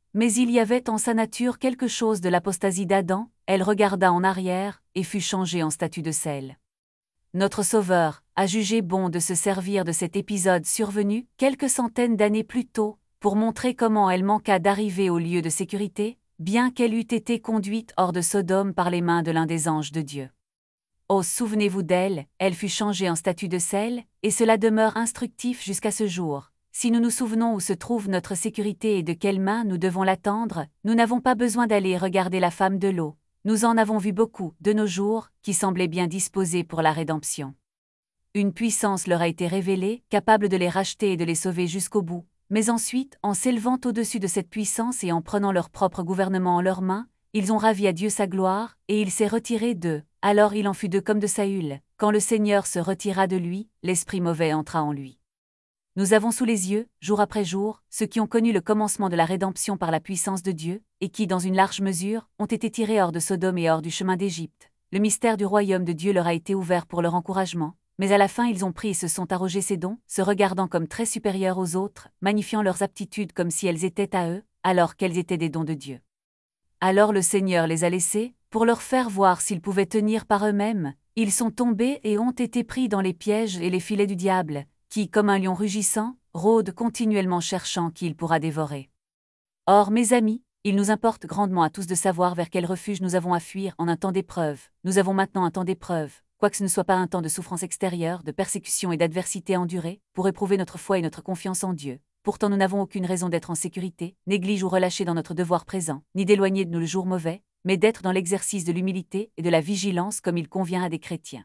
mais il y avait en sa nature quelque chose de l'apostasie d'Adam, elle regarda en arrière, et fut changée en statue de sel. Notre Sauveur a jugé bon de se servir de cet épisode survenu quelques centaines d'années plus tôt, pour montrer comment elle manqua d'arriver au lieu de sécurité, bien qu'elle eût été conduite hors de Sodome par les mains de l'un des anges de Dieu. Oh, souvenez-vous d'elle, elle fut changée en statue de sel, et cela demeure instructif jusqu'à ce jour. Si nous nous souvenons où se trouve notre sécurité et de quelle main nous devons l'attendre, nous n'avons pas besoin d'aller regarder la femme de l'eau. Nous en avons vu beaucoup, de nos jours, qui semblaient bien disposés pour la rédemption. Une puissance leur a été révélée, capable de les racheter et de les sauver jusqu'au bout, mais ensuite, en s'élevant au-dessus de cette puissance et en prenant leur propre gouvernement en leurs mains, ils ont ravi à Dieu sa gloire, et il s'est retiré d'eux. Alors il en fut de comme de Saül, quand le Seigneur se retira de lui, l'esprit mauvais entra en lui. Nous avons sous les yeux, jour après jour, ceux qui ont connu le commencement de la rédemption par la puissance de Dieu, et qui, dans une large mesure, ont été tirés hors de Sodome et hors du chemin d'Égypte. Le mystère du royaume de Dieu leur a été ouvert pour leur encouragement, mais à la fin ils ont pris et se sont arrogés ces dons, se regardant comme très supérieurs aux autres, magnifiant leurs aptitudes comme si elles étaient à eux, alors qu'elles étaient des dons de Dieu. Alors le Seigneur les a laissés, pour leur faire voir s'ils pouvaient tenir par eux-mêmes. Ils sont tombés et ont été pris dans les pièges et les filets du diable, qui, comme un lion rugissant, rôde continuellement cherchant qui il pourra dévorer. Or, mes amis, il nous importe grandement à tous de savoir vers quel refuge nous avons à fuir en un temps d'épreuve. Nous avons maintenant un temps d'épreuve, quoique ce ne soit pas un temps de souffrance extérieure, de persécution et d'adversité endurée, pour éprouver notre foi et notre confiance en Dieu. Pourtant nous n'avons aucune raison d'être en sécurité, néglige ou relâchés dans notre devoir présent, ni d'éloigner de nous le jour mauvais, mais d'être dans l'exercice de l'humilité et de la vigilance comme il convient à des chrétiens.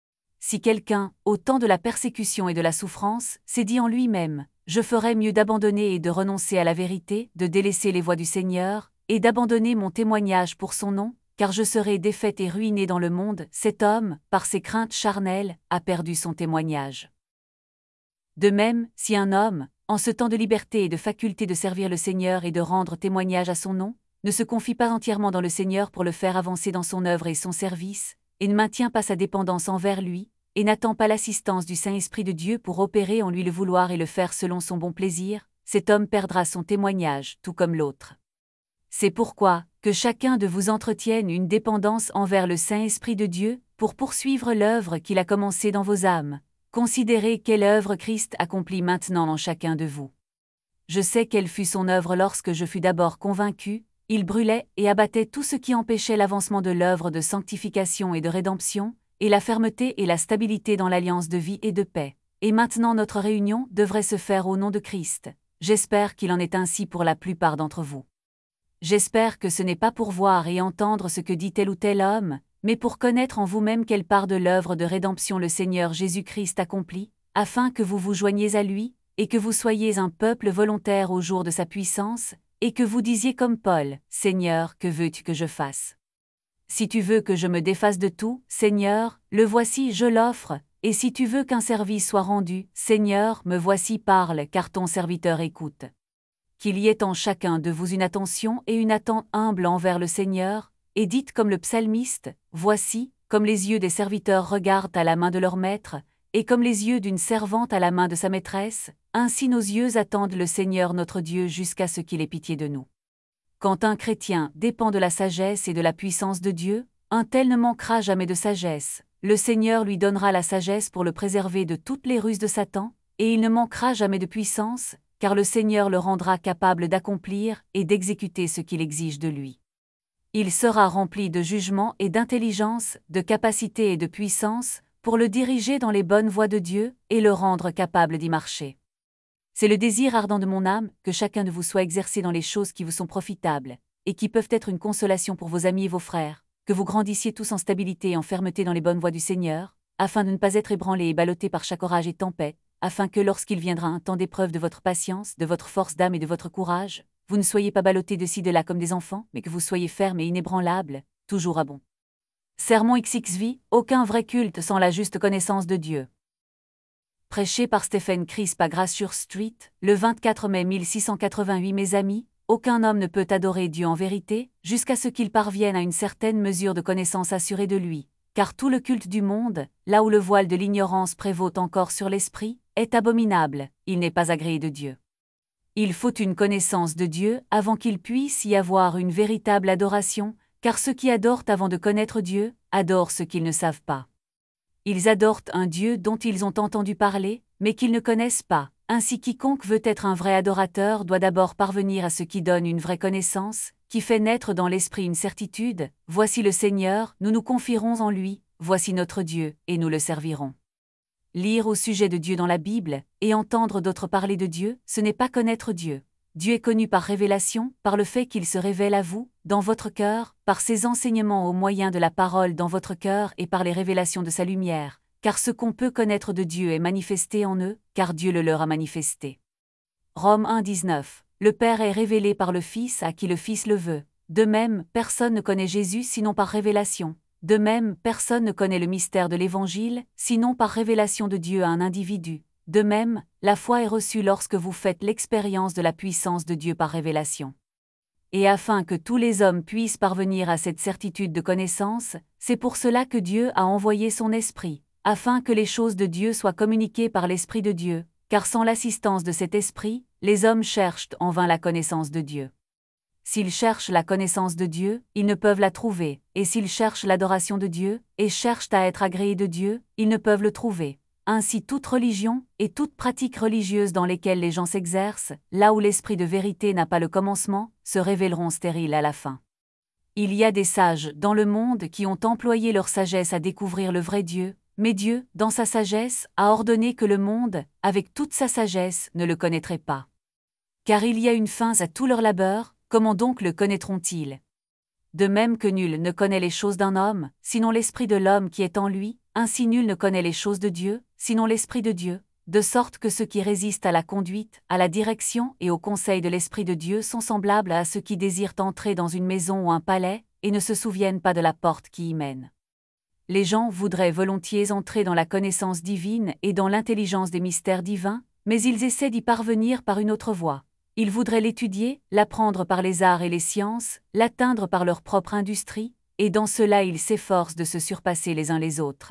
Si quelqu'un, au temps de la persécution et de la souffrance, s'est dit en lui-même « Je ferais mieux d'abandonner et de renoncer à la vérité, de délaisser les voies du Seigneur, et d'abandonner mon témoignage pour son nom, car je serai défait et ruiné dans le monde », cet homme, par ses craintes charnelles, a perdu son témoignage. De même, si un homme, en ce temps de liberté et de faculté de servir le Seigneur et de rendre témoignage à son nom, ne se confie pas entièrement dans le Seigneur pour le faire avancer dans son œuvre et son service, et ne maintient pas sa dépendance envers lui, et n'attend pas l'assistance du Saint-Esprit de Dieu pour opérer en lui le vouloir et le faire selon son bon plaisir, cet homme perdra son témoignage, tout comme l'autre. C'est pourquoi, que chacun de vous entretienne une dépendance envers le Saint-Esprit de Dieu, pour poursuivre l'œuvre qu'il a commencée dans vos âmes. Considérez quelle œuvre Christ accomplit maintenant en chacun de vous. Je sais quelle fut son œuvre lorsque je fus d'abord convaincu, il brûlait et abattait tout ce qui empêchait l'avancement de l'œuvre de sanctification et de rédemption, et la fermeté et la stabilité dans l'alliance de vie et de paix. Et maintenant notre réunion devrait se faire au nom de Christ. J'espère qu'il en est ainsi pour la plupart d'entre vous. J'espère que ce n'est pas pour voir et entendre ce que dit tel ou tel homme, mais pour connaître en vous-même quelle part de l'œuvre de rédemption le Seigneur Jésus-Christ accomplit, afin que vous vous joigniez à lui, et que vous soyez un peuple volontaire au jour de sa puissance, et que vous disiez comme Paul, « Seigneur, que veux-tu que je fasse ? Si tu veux que je me défasse de tout, Seigneur, le voici, je l'offre, et si tu veux qu'un service soit rendu, Seigneur, me voici, parle, car ton serviteur écoute. » Qu'il y ait en chacun de vous une attention et une attente humble envers le Seigneur, et dites comme le psalmiste, « Voici, comme les yeux des serviteurs regardent à la main de leur maître, et comme les yeux d'une servante à la main de sa maîtresse, ainsi nos yeux attendent le Seigneur notre Dieu jusqu'à ce qu'il ait pitié de nous. » Quand un chrétien dépend de la sagesse et de la puissance de Dieu, un tel ne manquera jamais de sagesse. Le Seigneur lui donnera la sagesse pour le préserver de toutes les ruses de Satan, et il ne manquera jamais de puissance, car le Seigneur le rendra capable d'accomplir et d'exécuter ce qu'il exige de lui. Il sera rempli de jugement et d'intelligence, de capacité et de puissance, pour le diriger dans les bonnes voies de Dieu et le rendre capable d'y marcher. C'est le désir ardent de mon âme que chacun de vous soit exercé dans les choses qui vous sont profitables, et qui peuvent être une consolation pour vos amis et vos frères, que vous grandissiez tous en stabilité et en fermeté dans les bonnes voies du Seigneur, afin de ne pas être ébranlés et ballottés par chaque orage et tempête, afin que lorsqu'il viendra un temps d'épreuve de votre patience, de votre force d'âme et de votre courage, vous ne soyez pas ballottés de ci de là comme des enfants, mais que vous soyez fermes et inébranlables, toujours à bon. Sermon XXV, aucun vrai culte sans la juste connaissance de Dieu. Prêché par Stephen Crisp à Grassure Street, le 24 mai 1688. Mes amis, aucun homme ne peut adorer Dieu en vérité, jusqu'à ce qu'il parvienne à une certaine mesure de connaissance assurée de lui, car tout le culte du monde, là où le voile de l'ignorance prévaut encore sur l'esprit, est abominable, il n'est pas agréé de Dieu. Il faut une connaissance de Dieu avant qu'il puisse y avoir une véritable adoration, car ceux qui adorent avant de connaître Dieu, adorent ce qu'ils ne savent pas. Ils adorent un Dieu dont ils ont entendu parler, mais qu'ils ne connaissent pas. Ainsi quiconque veut être un vrai adorateur doit d'abord parvenir à ce qui donne une vraie connaissance, qui fait naître dans l'esprit une certitude, voici le Seigneur, nous nous confierons en lui, voici notre Dieu, et nous le servirons. Lire au sujet de Dieu dans la Bible, et entendre d'autres parler de Dieu, ce n'est pas connaître Dieu. Dieu est connu par révélation, par le fait qu'il se révèle à vous, dans votre cœur, par ses enseignements au moyen de la parole dans votre cœur et par les révélations de sa lumière, car ce qu'on peut connaître de Dieu est manifesté en eux, car Dieu le leur a manifesté. Romains 1,19. Le Père est révélé par le Fils à qui le Fils le veut. De même, personne ne connaît Jésus sinon par révélation. De même, personne ne connaît le mystère de l'Évangile, sinon par révélation de Dieu à un individu. De même, la foi est reçue lorsque vous faites l'expérience de la puissance de Dieu par révélation. Et afin que tous les hommes puissent parvenir à cette certitude de connaissance, c'est pour cela que Dieu a envoyé son Esprit, afin que les choses de Dieu soient communiquées par l'Esprit de Dieu, car sans l'assistance de cet Esprit, les hommes cherchent en vain la connaissance de Dieu. S'ils cherchent la connaissance de Dieu, ils ne peuvent la trouver, et s'ils cherchent l'adoration de Dieu, et cherchent à être agréés de Dieu, ils ne peuvent le trouver. Ainsi toute religion, et toute pratique religieuse dans lesquelles les gens s'exercent, là où l'esprit de vérité n'a pas le commencement, se révéleront stériles à la fin. Il y a des sages dans le monde qui ont employé leur sagesse à découvrir le vrai Dieu, mais Dieu, dans sa sagesse, a ordonné que le monde, avec toute sa sagesse, ne le connaîtrait pas. Car il y a une fin à tout leur labeur, comment donc le connaîtront-ils? De même que nul ne connaît les choses d'un homme, sinon l'esprit de l'homme qui est en lui, ainsi nul ne connaît les choses de Dieu, sinon l'esprit de Dieu, de sorte que ceux qui résistent à la conduite, à la direction et au conseil de l'esprit de Dieu sont semblables à ceux qui désirent entrer dans une maison ou un palais, et ne se souviennent pas de la porte qui y mène. Les gens voudraient volontiers entrer dans la connaissance divine et dans l'intelligence des mystères divins, mais ils essaient d'y parvenir par une autre voie. Ils voudraient l'étudier, l'apprendre par les arts et les sciences, l'atteindre par leur propre industrie, et dans cela ils s'efforcent de se surpasser les uns les autres.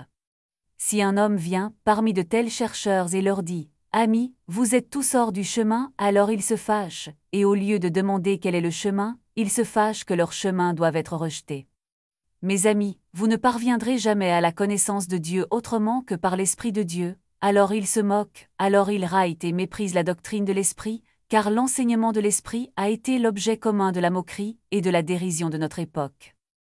Si un homme vient, parmi de tels chercheurs et leur dit « Amis, vous êtes tous hors du chemin », alors ils se fâchent, et au lieu de demander quel est le chemin, ils se fâchent que leur chemin doive être rejeté. Mes amis, vous ne parviendrez jamais à la connaissance de Dieu autrement que par l'Esprit de Dieu, alors ils se moquent, alors ils raillent et méprisent la doctrine de l'Esprit, car l'enseignement de l'Esprit a été l'objet commun de la moquerie et de la dérision de notre époque.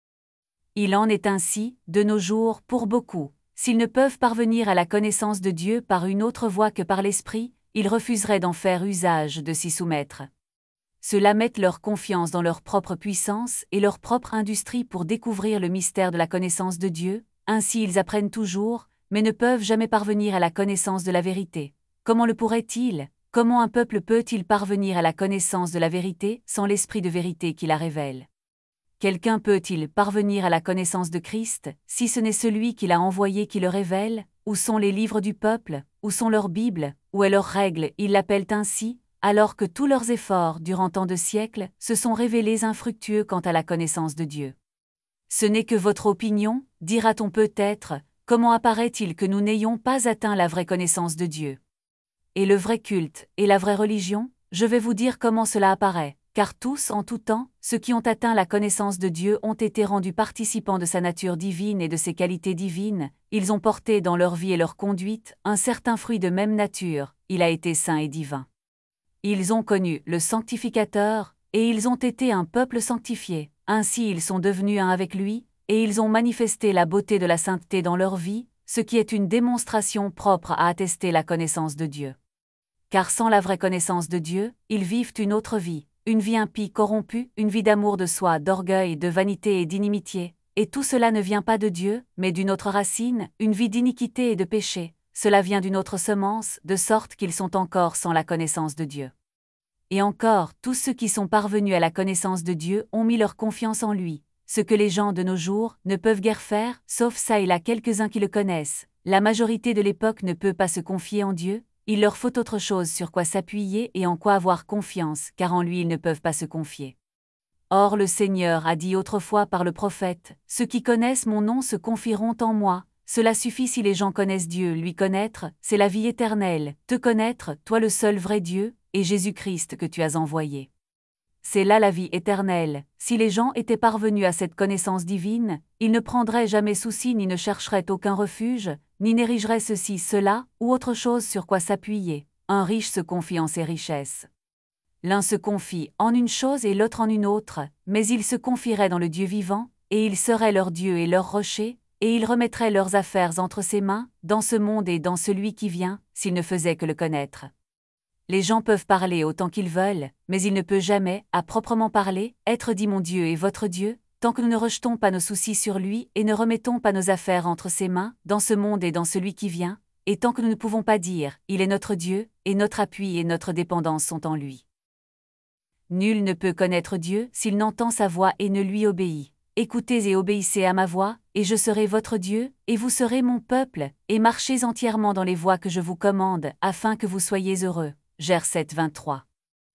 Il en est ainsi, de nos jours, pour beaucoup. S'ils ne peuvent parvenir à la connaissance de Dieu par une autre voie que par l'Esprit, ils refuseraient d'en faire usage de s'y soumettre. Ceux-là mettent leur confiance dans leur propre puissance et leur propre industrie pour découvrir le mystère de la connaissance de Dieu, ainsi ils apprennent toujours, mais ne peuvent jamais parvenir à la connaissance de la vérité. Comment le pourraient-ils? Comment un peuple peut-il parvenir à la connaissance de la vérité sans l'esprit de vérité qui la révèle? Quelqu'un peut-il parvenir à la connaissance de Christ, si ce n'est celui qui l'a envoyé qui le révèle? Où sont les livres du peuple? Où sont leurs Bibles? Où est leurs règles? Ils l'appellent ainsi, alors que tous leurs efforts durant tant de siècles se sont révélés infructueux quant à la connaissance de Dieu. Ce n'est que votre opinion, dira-t-on peut-être, comment apparaît-il que nous n'ayons pas atteint la vraie connaissance de Dieu? Et le vrai culte, et la vraie religion, je vais vous dire comment cela apparaît, car tous, en tout temps, ceux qui ont atteint la connaissance de Dieu ont été rendus participants de sa nature divine et de ses qualités divines, ils ont porté dans leur vie et leur conduite un certain fruit de même nature, il a été saint et divin. Ils ont connu le sanctificateur, et ils ont été un peuple sanctifié, ainsi ils sont devenus un avec lui, et ils ont manifesté la beauté de la sainteté dans leur vie, ce qui est une démonstration propre à attester la connaissance de Dieu. Car sans la vraie connaissance de Dieu, ils vivent une autre vie, une vie impie corrompue, une vie d'amour de soi, d'orgueil, de vanité et d'inimitié, et tout cela ne vient pas de Dieu, mais d'une autre racine, une vie d'iniquité et de péché, cela vient d'une autre semence, de sorte qu'ils sont encore sans la connaissance de Dieu. Et encore, tous ceux qui sont parvenus à la connaissance de Dieu ont mis leur confiance en lui, ce que les gens de nos jours ne peuvent guère faire, sauf ça et là quelques-uns qui le connaissent. La majorité de l'époque ne peut pas se confier en Dieu, il leur faut autre chose sur quoi s'appuyer et en quoi avoir confiance, car en lui ils ne peuvent pas se confier. Or le Seigneur a dit autrefois par le prophète, « Ceux qui connaissent mon nom se confieront en moi ». Cela suffit si les gens connaissent Dieu, lui connaître, c'est la vie éternelle, te connaître, toi le seul vrai Dieu, et Jésus-Christ que tu as envoyé. C'est là la vie éternelle. Si les gens étaient parvenus à cette connaissance divine, ils ne prendraient jamais souci ni ne chercheraient aucun refuge, ni n'érigeraient ceci, cela, ou autre chose sur quoi s'appuyer. Un riche se confie en ses richesses. L'un se confie en une chose et l'autre en une autre, mais ils se confieraient dans le Dieu vivant, et il serait leur Dieu et leur rocher, et ils remettraient leurs affaires entre ses mains, dans ce monde et dans celui qui vient, s'ils ne faisaient que le connaître. Les gens peuvent parler autant qu'ils veulent, mais il ne peut jamais, à proprement parler, être dit mon Dieu et votre Dieu, tant que nous ne rejetons pas nos soucis sur lui et ne remettons pas nos affaires entre ses mains, dans ce monde et dans celui qui vient, et tant que nous ne pouvons pas dire, il est notre Dieu, et notre appui et notre dépendance sont en lui. Nul ne peut connaître Dieu s'il n'entend sa voix et ne lui obéit. Écoutez et obéissez à ma voix, et je serai votre Dieu, et vous serez mon peuple, et marchez entièrement dans les voies que je vous commande, afin que vous soyez heureux. Jer 7, 23.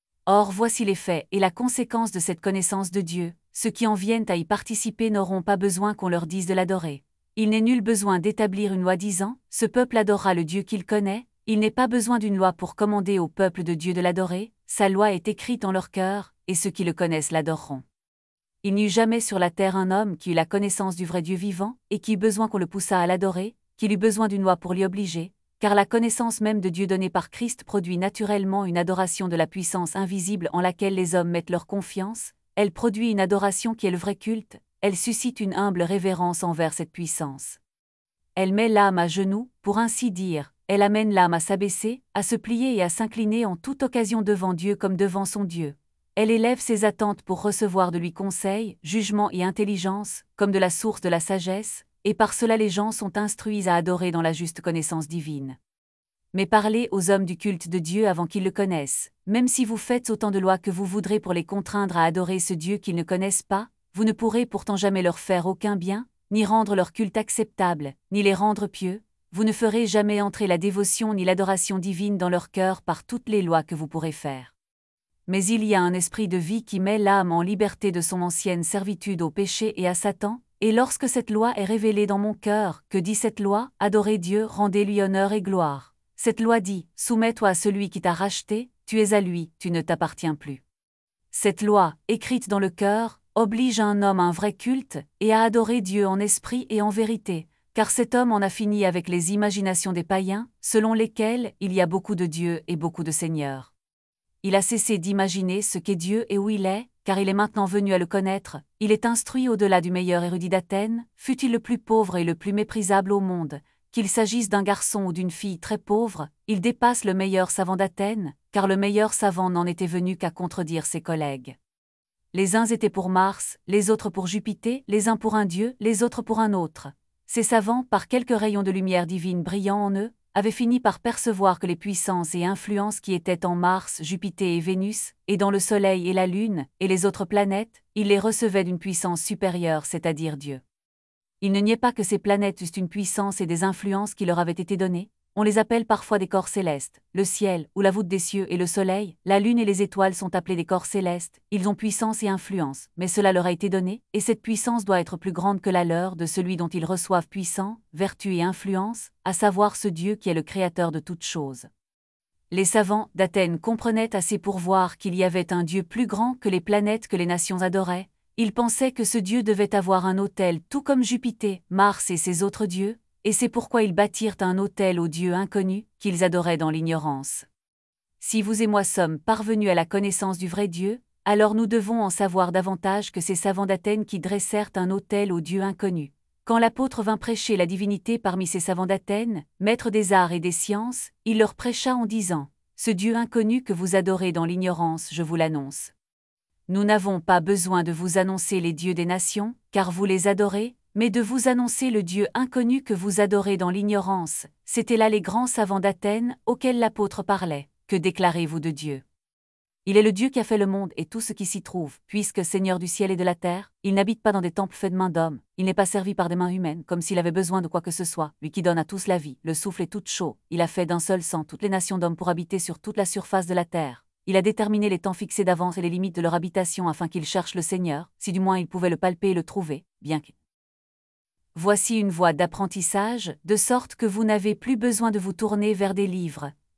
Or voici les faits et la conséquence de cette connaissance de Dieu, ceux qui en viennent à y participer n'auront pas besoin qu'on leur dise de l'adorer. Il n'est nul besoin d'établir une loi disant, ce peuple adorera le Dieu qu'il connaît, il n'est pas besoin d'une loi pour commander au peuple de Dieu de l'adorer, sa loi est écrite en leur cœur, et ceux qui le connaissent l'adoreront. Il n'y eut jamais sur la terre un homme qui eut la connaissance du vrai Dieu vivant, et qui eut besoin qu'on le poussât à l'adorer, qu'il eut besoin d'une loi pour l'y obliger, car la connaissance même de Dieu donnée par Christ produit naturellement une adoration de la puissance invisible en laquelle les hommes mettent leur confiance, elle produit une adoration qui est le vrai culte, elle suscite une humble révérence envers cette puissance. Elle met l'âme à genoux, pour ainsi dire, elle amène l'âme à s'abaisser, à se plier et à s'incliner en toute occasion devant Dieu comme devant son Dieu. Elle élève ses attentes pour recevoir de lui conseil, jugement et intelligence, comme de la source de la sagesse, et par cela les gens sont instruits à adorer dans la juste connaissance divine. Mais parlez aux hommes du culte de Dieu avant qu'ils le connaissent, même si vous faites autant de lois que vous voudrez pour les contraindre à adorer ce Dieu qu'ils ne connaissent pas, vous ne pourrez pourtant jamais leur faire aucun bien, ni rendre leur culte acceptable, ni les rendre pieux, vous ne ferez jamais entrer la dévotion ni l'adoration divine dans leur cœur par toutes les lois que vous pourrez faire. Mais il y a un esprit de vie qui met l'âme en liberté de son ancienne servitude au péché et à Satan, et lorsque cette loi est révélée dans mon cœur, que dit cette loi? Adorez Dieu, rendez-lui honneur et gloire. Cette loi dit, soumets-toi à celui qui t'a racheté, tu es à lui, tu ne t'appartiens plus. Cette loi, écrite dans le cœur, oblige un homme à un vrai culte, et à adorer Dieu en esprit et en vérité, car cet homme en a fini avec les imaginations des païens, selon lesquelles il y a beaucoup de dieux et beaucoup de seigneurs. Il a cessé d'imaginer ce qu'est Dieu et où il est, car il est maintenant venu à le connaître, il est instruit au-delà du meilleur érudit d'Athènes, fût-il le plus pauvre et le plus méprisable au monde, qu'il s'agisse d'un garçon ou d'une fille très pauvre, il dépasse le meilleur savant d'Athènes, car le meilleur savant n'en était venu qu'à contredire ses collègues. Les uns étaient pour Mars, les autres pour Jupiter, les uns pour un dieu, les autres pour un autre. Ces savants, par quelques rayons de lumière divine brillant en eux, avaient fini par percevoir que les puissances et influences qui étaient en Mars, Jupiter et Vénus, et dans le Soleil et la Lune, et les autres planètes, ils les recevaient d'une puissance supérieure, c'est-à-dire Dieu. Il ne niait pas que ces planètes eussent une puissance et des influences qui leur avaient été données. On les appelle parfois des corps célestes. Le ciel, ou la voûte des cieux et le soleil, la lune et les étoiles sont appelés des corps célestes. Ils ont puissance et influence, mais cela leur a été donné, et cette puissance doit être plus grande que la leur de celui dont ils reçoivent puissance, vertu et influence, à savoir ce Dieu qui est le créateur de toutes choses. Les savants d'Athènes comprenaient assez pour voir qu'il y avait un Dieu plus grand que les planètes que les nations adoraient. Ils pensaient que ce Dieu devait avoir un autel tout comme Jupiter, Mars et ses autres dieux, et c'est pourquoi ils bâtirent un autel au Dieu inconnu, qu'ils adoraient dans l'ignorance. Si vous et moi sommes parvenus à la connaissance du vrai Dieu, alors nous devons en savoir davantage que ces savants d'Athènes qui dressèrent un autel au Dieu inconnu. Quand l'apôtre vint prêcher la divinité parmi ces savants d'Athènes, maîtres des arts et des sciences, il leur prêcha en disant « Ce Dieu inconnu que vous adorez dans l'ignorance, je vous l'annonce. Nous n'avons pas besoin de vous annoncer les dieux des nations, car vous les adorez, mais de vous annoncer le Dieu inconnu que vous adorez dans l'ignorance. » C'étaient là les grands savants d'Athènes auxquels l'apôtre parlait. Que déclarez-vous de Dieu? Il est le Dieu qui a fait le monde et tout ce qui s'y trouve, puisque Seigneur du ciel et de la terre, il n'habite pas dans des temples faits de mains d'hommes, il n'est pas servi par des mains humaines, comme s'il avait besoin de quoi que ce soit, lui qui donne à tous la vie, le souffle et toute chaud, il a fait d'un seul sang toutes les nations d'hommes pour habiter sur toute la surface de la terre. Il a déterminé les temps fixés d'avance et les limites de leur habitation afin qu'ils cherchent le Seigneur, si du moins ils pouvaient le palper et le trouver, bien que... Voici une voie d'apprentissage, de sorte que vous n'avez plus besoin de vous tourner vers des livres.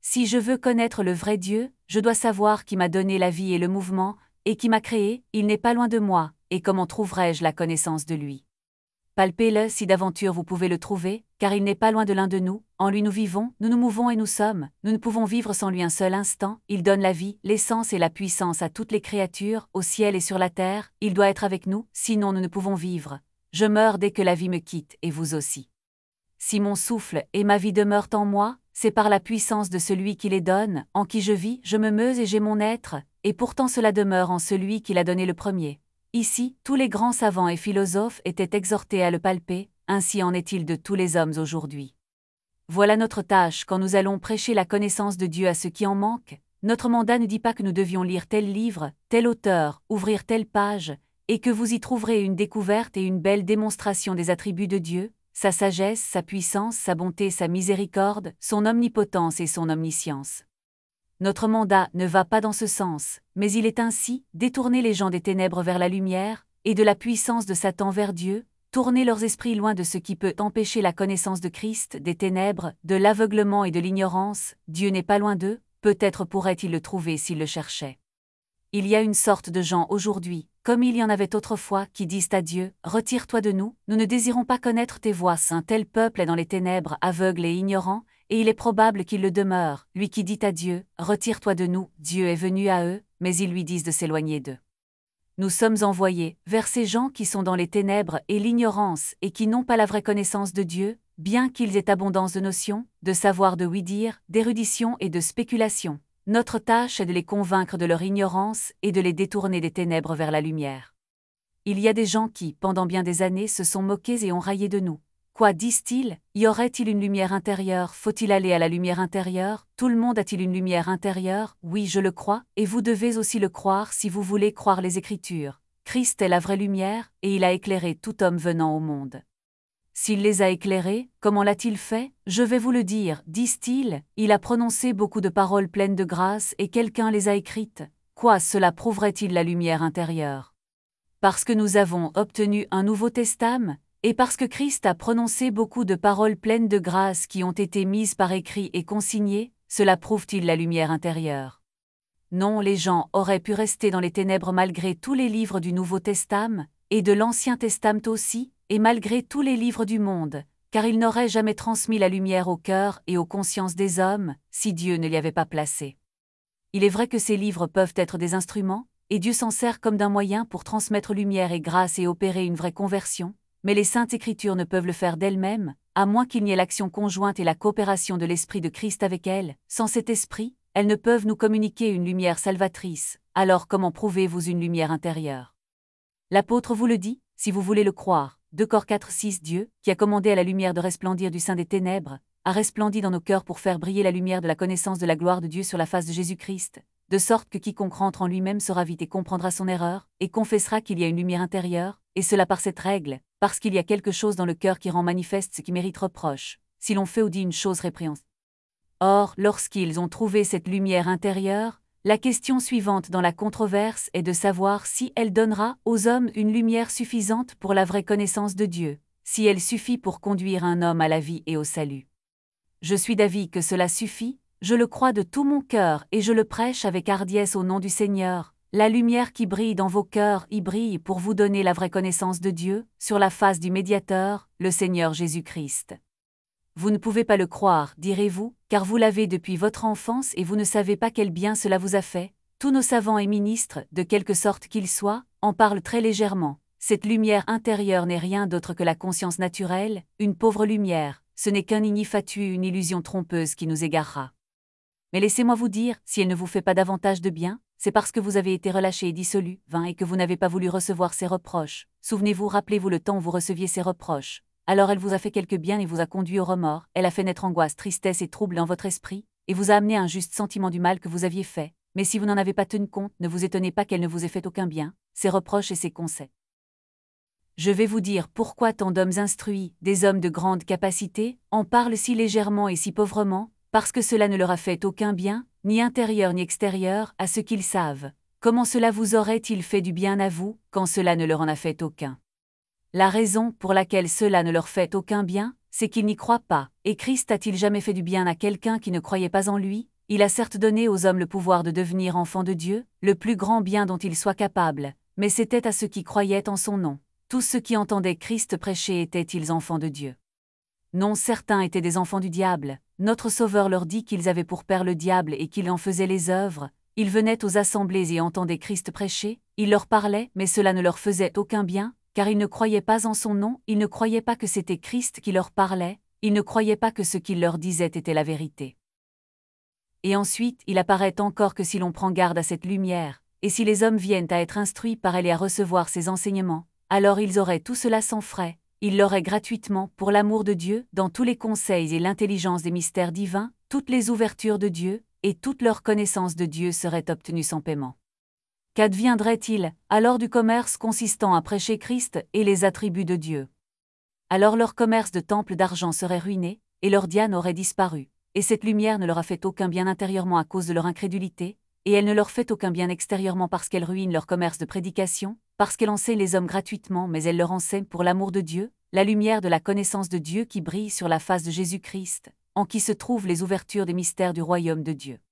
Si je veux connaître le vrai Dieu, je dois savoir qui m'a donné la vie et le mouvement, et qui m'a créé, il n'est pas loin de moi, et comment trouverai-je la connaissance de lui? Palpez-le si d'aventure vous pouvez le trouver, car il n'est pas loin de l'un de nous, en lui nous vivons, nous nous mouvons et nous sommes, nous ne pouvons vivre sans lui un seul instant, il donne la vie, l'essence et la puissance à toutes les créatures, au ciel et sur la terre, il doit être avec nous, sinon nous ne pouvons vivre. Je meurs dès que la vie me quitte, et vous aussi. Si mon souffle et ma vie demeurent en moi, c'est par la puissance de celui qui les donne, en qui je vis, je me meus et j'ai mon être, et pourtant cela demeure en celui qui l'a donné le premier. Ici, tous les grands savants et philosophes étaient exhortés à le palper, ainsi en est-il de tous les hommes aujourd'hui. Voilà notre tâche quand nous allons prêcher la connaissance de Dieu à ceux qui en manquent. Notre mandat ne dit pas que nous devions lire tel livre, tel auteur, ouvrir telle page, et que vous y trouverez une découverte et une belle démonstration des attributs de Dieu, sa sagesse, sa puissance, sa bonté, sa miséricorde, son omnipotence et son omniscience. Notre mandat ne va pas dans ce sens, mais il est ainsi, détourner les gens des ténèbres vers la lumière, et de la puissance de Satan vers Dieu, tourner leurs esprits loin de ce qui peut empêcher la connaissance de Christ, des ténèbres, de l'aveuglement et de l'ignorance. Dieu n'est pas loin d'eux, peut-être pourrait-il le trouver s'il le cherchait. Il y a une sorte de gens aujourd'hui, comme il y en avait autrefois, qui disent à Dieu, « Retire-toi de nous, nous ne désirons pas connaître tes voies. » Un tel peuple est dans les ténèbres, aveugle et ignorant, et il est probable qu'il le demeure, lui qui dit à Dieu, « Retire-toi de nous », Dieu est venu à eux, mais ils lui disent de s'éloigner d'eux. Nous sommes envoyés vers ces gens qui sont dans les ténèbres et l'ignorance et qui n'ont pas la vraie connaissance de Dieu, bien qu'ils aient abondance de notions, de savoir de oui-dire, d'érudition et de spéculation. Notre tâche est de les convaincre de leur ignorance et de les détourner des ténèbres vers la lumière. Il y a des gens qui, pendant bien des années, se sont moqués et ont raillé de nous. Quoi disent-ils? Y aurait-il une lumière intérieure? Faut-il aller à la lumière intérieure? Tout le monde a-t-il une lumière intérieure? Oui, je le crois, et vous devez aussi le croire si vous voulez croire les Écritures. Christ est la vraie lumière, et il a éclairé tout homme venant au monde. S'il les a éclairés, comment l'a-t-il fait? Je vais vous le dire, disent-ils, il a prononcé beaucoup de paroles pleines de grâce et quelqu'un les a écrites. Quoi, cela prouverait-il la lumière intérieure? Parce que nous avons obtenu un Nouveau Testament, et parce que Christ a prononcé beaucoup de paroles pleines de grâce qui ont été mises par écrit et consignées, cela prouve-t-il la lumière intérieure? Non, les gens auraient pu rester dans les ténèbres malgré tous les livres du Nouveau Testament, et de l'Ancien Testament aussi, et malgré tous les livres du monde, car ils n'auraient jamais transmis la lumière au cœur et aux consciences des hommes, si Dieu ne l'y avait pas placé. Il est vrai que ces livres peuvent être des instruments, et Dieu s'en sert comme d'un moyen pour transmettre lumière et grâce et opérer une vraie conversion, mais les Saintes Écritures ne peuvent le faire d'elles-mêmes, à moins qu'il n'y ait l'action conjointe et la coopération de l'Esprit de Christ avec elles. Sans cet Esprit, elles ne peuvent nous communiquer une lumière salvatrice. Alors comment prouvez-vous une lumière intérieure? L'apôtre vous le dit, si vous voulez le croire. 2 Cor 4-6 Dieu, qui a commandé à la lumière de resplendir du sein des ténèbres, a resplendi dans nos cœurs pour faire briller la lumière de la connaissance de la gloire de Dieu sur la face de Jésus-Christ, de sorte que quiconque rentre en lui-même sera vite et comprendra son erreur, et confessera qu'il y a une lumière intérieure, et cela par cette règle, parce qu'il y a quelque chose dans le cœur qui rend manifeste ce qui mérite reproche, si l'on fait ou dit une chose répréhensible. Or, lorsqu'ils ont trouvé cette lumière intérieure, la question suivante dans la controverse est de savoir si elle donnera aux hommes une lumière suffisante pour la vraie connaissance de Dieu, si elle suffit pour conduire un homme à la vie et au salut. Je suis d'avis que cela suffit, je le crois de tout mon cœur et je le prêche avec hardiesse au nom du Seigneur. La lumière qui brille dans vos cœurs y brille pour vous donner la vraie connaissance de Dieu, sur la face du Médiateur, le Seigneur Jésus-Christ. Vous ne pouvez pas le croire, direz-vous, car vous l'avez depuis votre enfance et vous ne savez pas quel bien cela vous a fait. Tous nos savants et ministres, de quelque sorte qu'ils soient, en parlent très légèrement. Cette lumière intérieure n'est rien d'autre que la conscience naturelle, une pauvre lumière, ce n'est qu'un igni fatuus, une illusion trompeuse qui nous égarera. Mais laissez-moi vous dire, si elle ne vous fait pas davantage de bien, c'est parce que vous avez été relâché et dissolu, vain et que vous n'avez pas voulu recevoir ses reproches. Souvenez-vous, rappelez-vous le temps où vous receviez ses reproches. Alors elle vous a fait quelque bien et vous a conduit au remords, elle a fait naître angoisse, tristesse et trouble dans votre esprit, et vous a amené un juste sentiment du mal que vous aviez fait, mais si vous n'en avez pas tenu compte, ne vous étonnez pas qu'elle ne vous ait fait aucun bien, ses reproches et ses conseils. Je vais vous dire pourquoi tant d'hommes instruits, des hommes de grande capacité, en parlent si légèrement et si pauvrement, parce que cela ne leur a fait aucun bien, ni intérieur ni extérieur, à ce qu'ils savent. Comment cela vous aurait-il fait du bien à vous, quand cela ne leur en a fait aucun? La raison pour laquelle cela ne leur fait aucun bien, c'est qu'ils n'y croient pas. Et Christ a-t-il jamais fait du bien à quelqu'un qui ne croyait pas en lui? Il a certes donné aux hommes le pouvoir de devenir enfants de Dieu, le plus grand bien dont ils soient capables, mais c'était à ceux qui croyaient en son nom. Tous ceux qui entendaient Christ prêcher étaient-ils enfants de Dieu? Non, certains étaient des enfants du diable. Notre Sauveur leur dit qu'ils avaient pour père le diable et qu'il en faisait les œuvres. Ils venaient aux assemblées et entendaient Christ prêcher, il leur parlait, mais cela ne leur faisait aucun bien, car ils ne croyaient pas en son nom, ils ne croyaient pas que c'était Christ qui leur parlait, ils ne croyaient pas que ce qu'il leur disait était la vérité. Et ensuite, il apparaît encore que si l'on prend garde à cette lumière, et si les hommes viennent à être instruits par elle et à recevoir ses enseignements, alors ils auraient tout cela sans frais, ils l'auraient gratuitement, pour l'amour de Dieu, dans tous les conseils et l'intelligence des mystères divins, toutes les ouvertures de Dieu, et toute leur connaissance de Dieu serait obtenue sans paiement. Qu'adviendrait-il, alors du commerce consistant à prêcher Christ et les attributs de Dieu? Alors leur commerce de temples d'argent serait ruiné, et leur Diane aurait disparu, et cette lumière ne leur a fait aucun bien intérieurement à cause de leur incrédulité, et elle ne leur fait aucun bien extérieurement parce qu'elle ruine leur commerce de prédication, parce qu'elle enseigne les hommes gratuitement mais elle leur enseigne pour l'amour de Dieu, la lumière de la connaissance de Dieu qui brille sur la face de Jésus-Christ, en qui se trouvent les ouvertures des mystères du royaume de Dieu.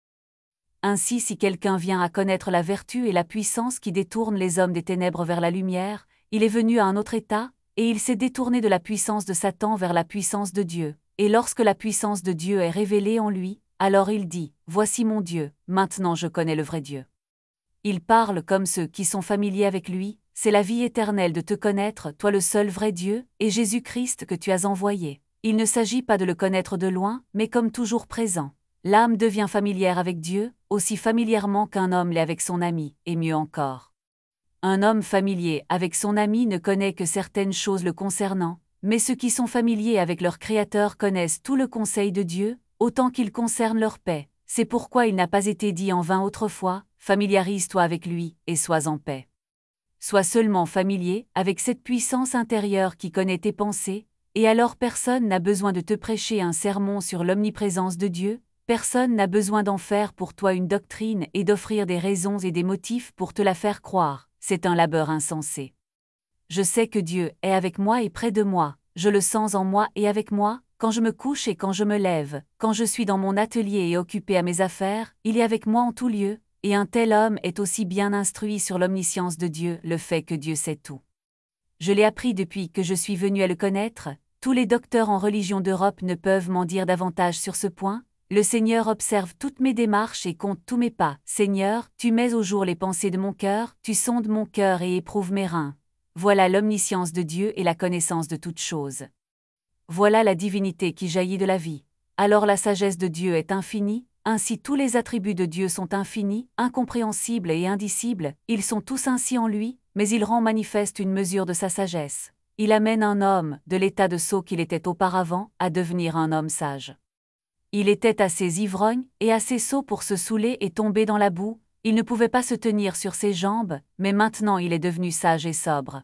Ainsi si quelqu'un vient à connaître la vertu et la puissance qui détournent les hommes des ténèbres vers la lumière, il est venu à un autre état, et il s'est détourné de la puissance de Satan vers la puissance de Dieu, et lorsque la puissance de Dieu est révélée en lui, alors il dit, « Voici mon Dieu, maintenant je connais le vrai Dieu. » Il parle comme ceux qui sont familiers avec lui, c'est la vie éternelle de te connaître, toi le seul vrai Dieu, et Jésus-Christ que tu as envoyé. Il ne s'agit pas de le connaître de loin, mais comme toujours présent. L'âme devient familière avec Dieu, aussi familièrement qu'un homme l'est avec son ami, et mieux encore. Un homme familier avec son ami ne connaît que certaines choses le concernant, mais ceux qui sont familiers avec leur Créateur connaissent tout le conseil de Dieu, autant qu'il concerne leur paix. C'est pourquoi il n'a pas été dit en vain autrefois, « Familiarise-toi avec lui, et sois en paix. » Sois seulement familier avec cette puissance intérieure qui connaît tes pensées, et alors personne n'a besoin de te prêcher un sermon sur l'omniprésence de Dieu, personne n'a besoin d'en faire pour toi une doctrine et d'offrir des raisons et des motifs pour te la faire croire, c'est un labeur insensé. Je sais que Dieu est avec moi et près de moi, je le sens en moi et avec moi, quand je me couche et quand je me lève, quand je suis dans mon atelier et occupé à mes affaires, il est avec moi en tout lieu, et un tel homme est aussi bien instruit sur l'omniscience de Dieu, le fait que Dieu sait tout. Je l'ai appris depuis que je suis venu à le connaître, tous les docteurs en religion d'Europe ne peuvent m'en dire davantage sur ce point. Le Seigneur observe toutes mes démarches et compte tous mes pas. Seigneur, tu mets au jour les pensées de mon cœur, tu sondes mon cœur et éprouves mes reins. Voilà l'omniscience de Dieu et la connaissance de toutes choses. Voilà la divinité qui jaillit de la vie. Alors la sagesse de Dieu est infinie, ainsi tous les attributs de Dieu sont infinis, incompréhensibles et indicibles, ils sont tous ainsi en lui, mais il rend manifeste une mesure de sa sagesse. Il amène un homme, de l'état de sot qu'il était auparavant, à devenir un homme sage. Il était assez ivrogne et assez sot pour se saouler et tomber dans la boue, il ne pouvait pas se tenir sur ses jambes, mais maintenant il est devenu sage et sobre.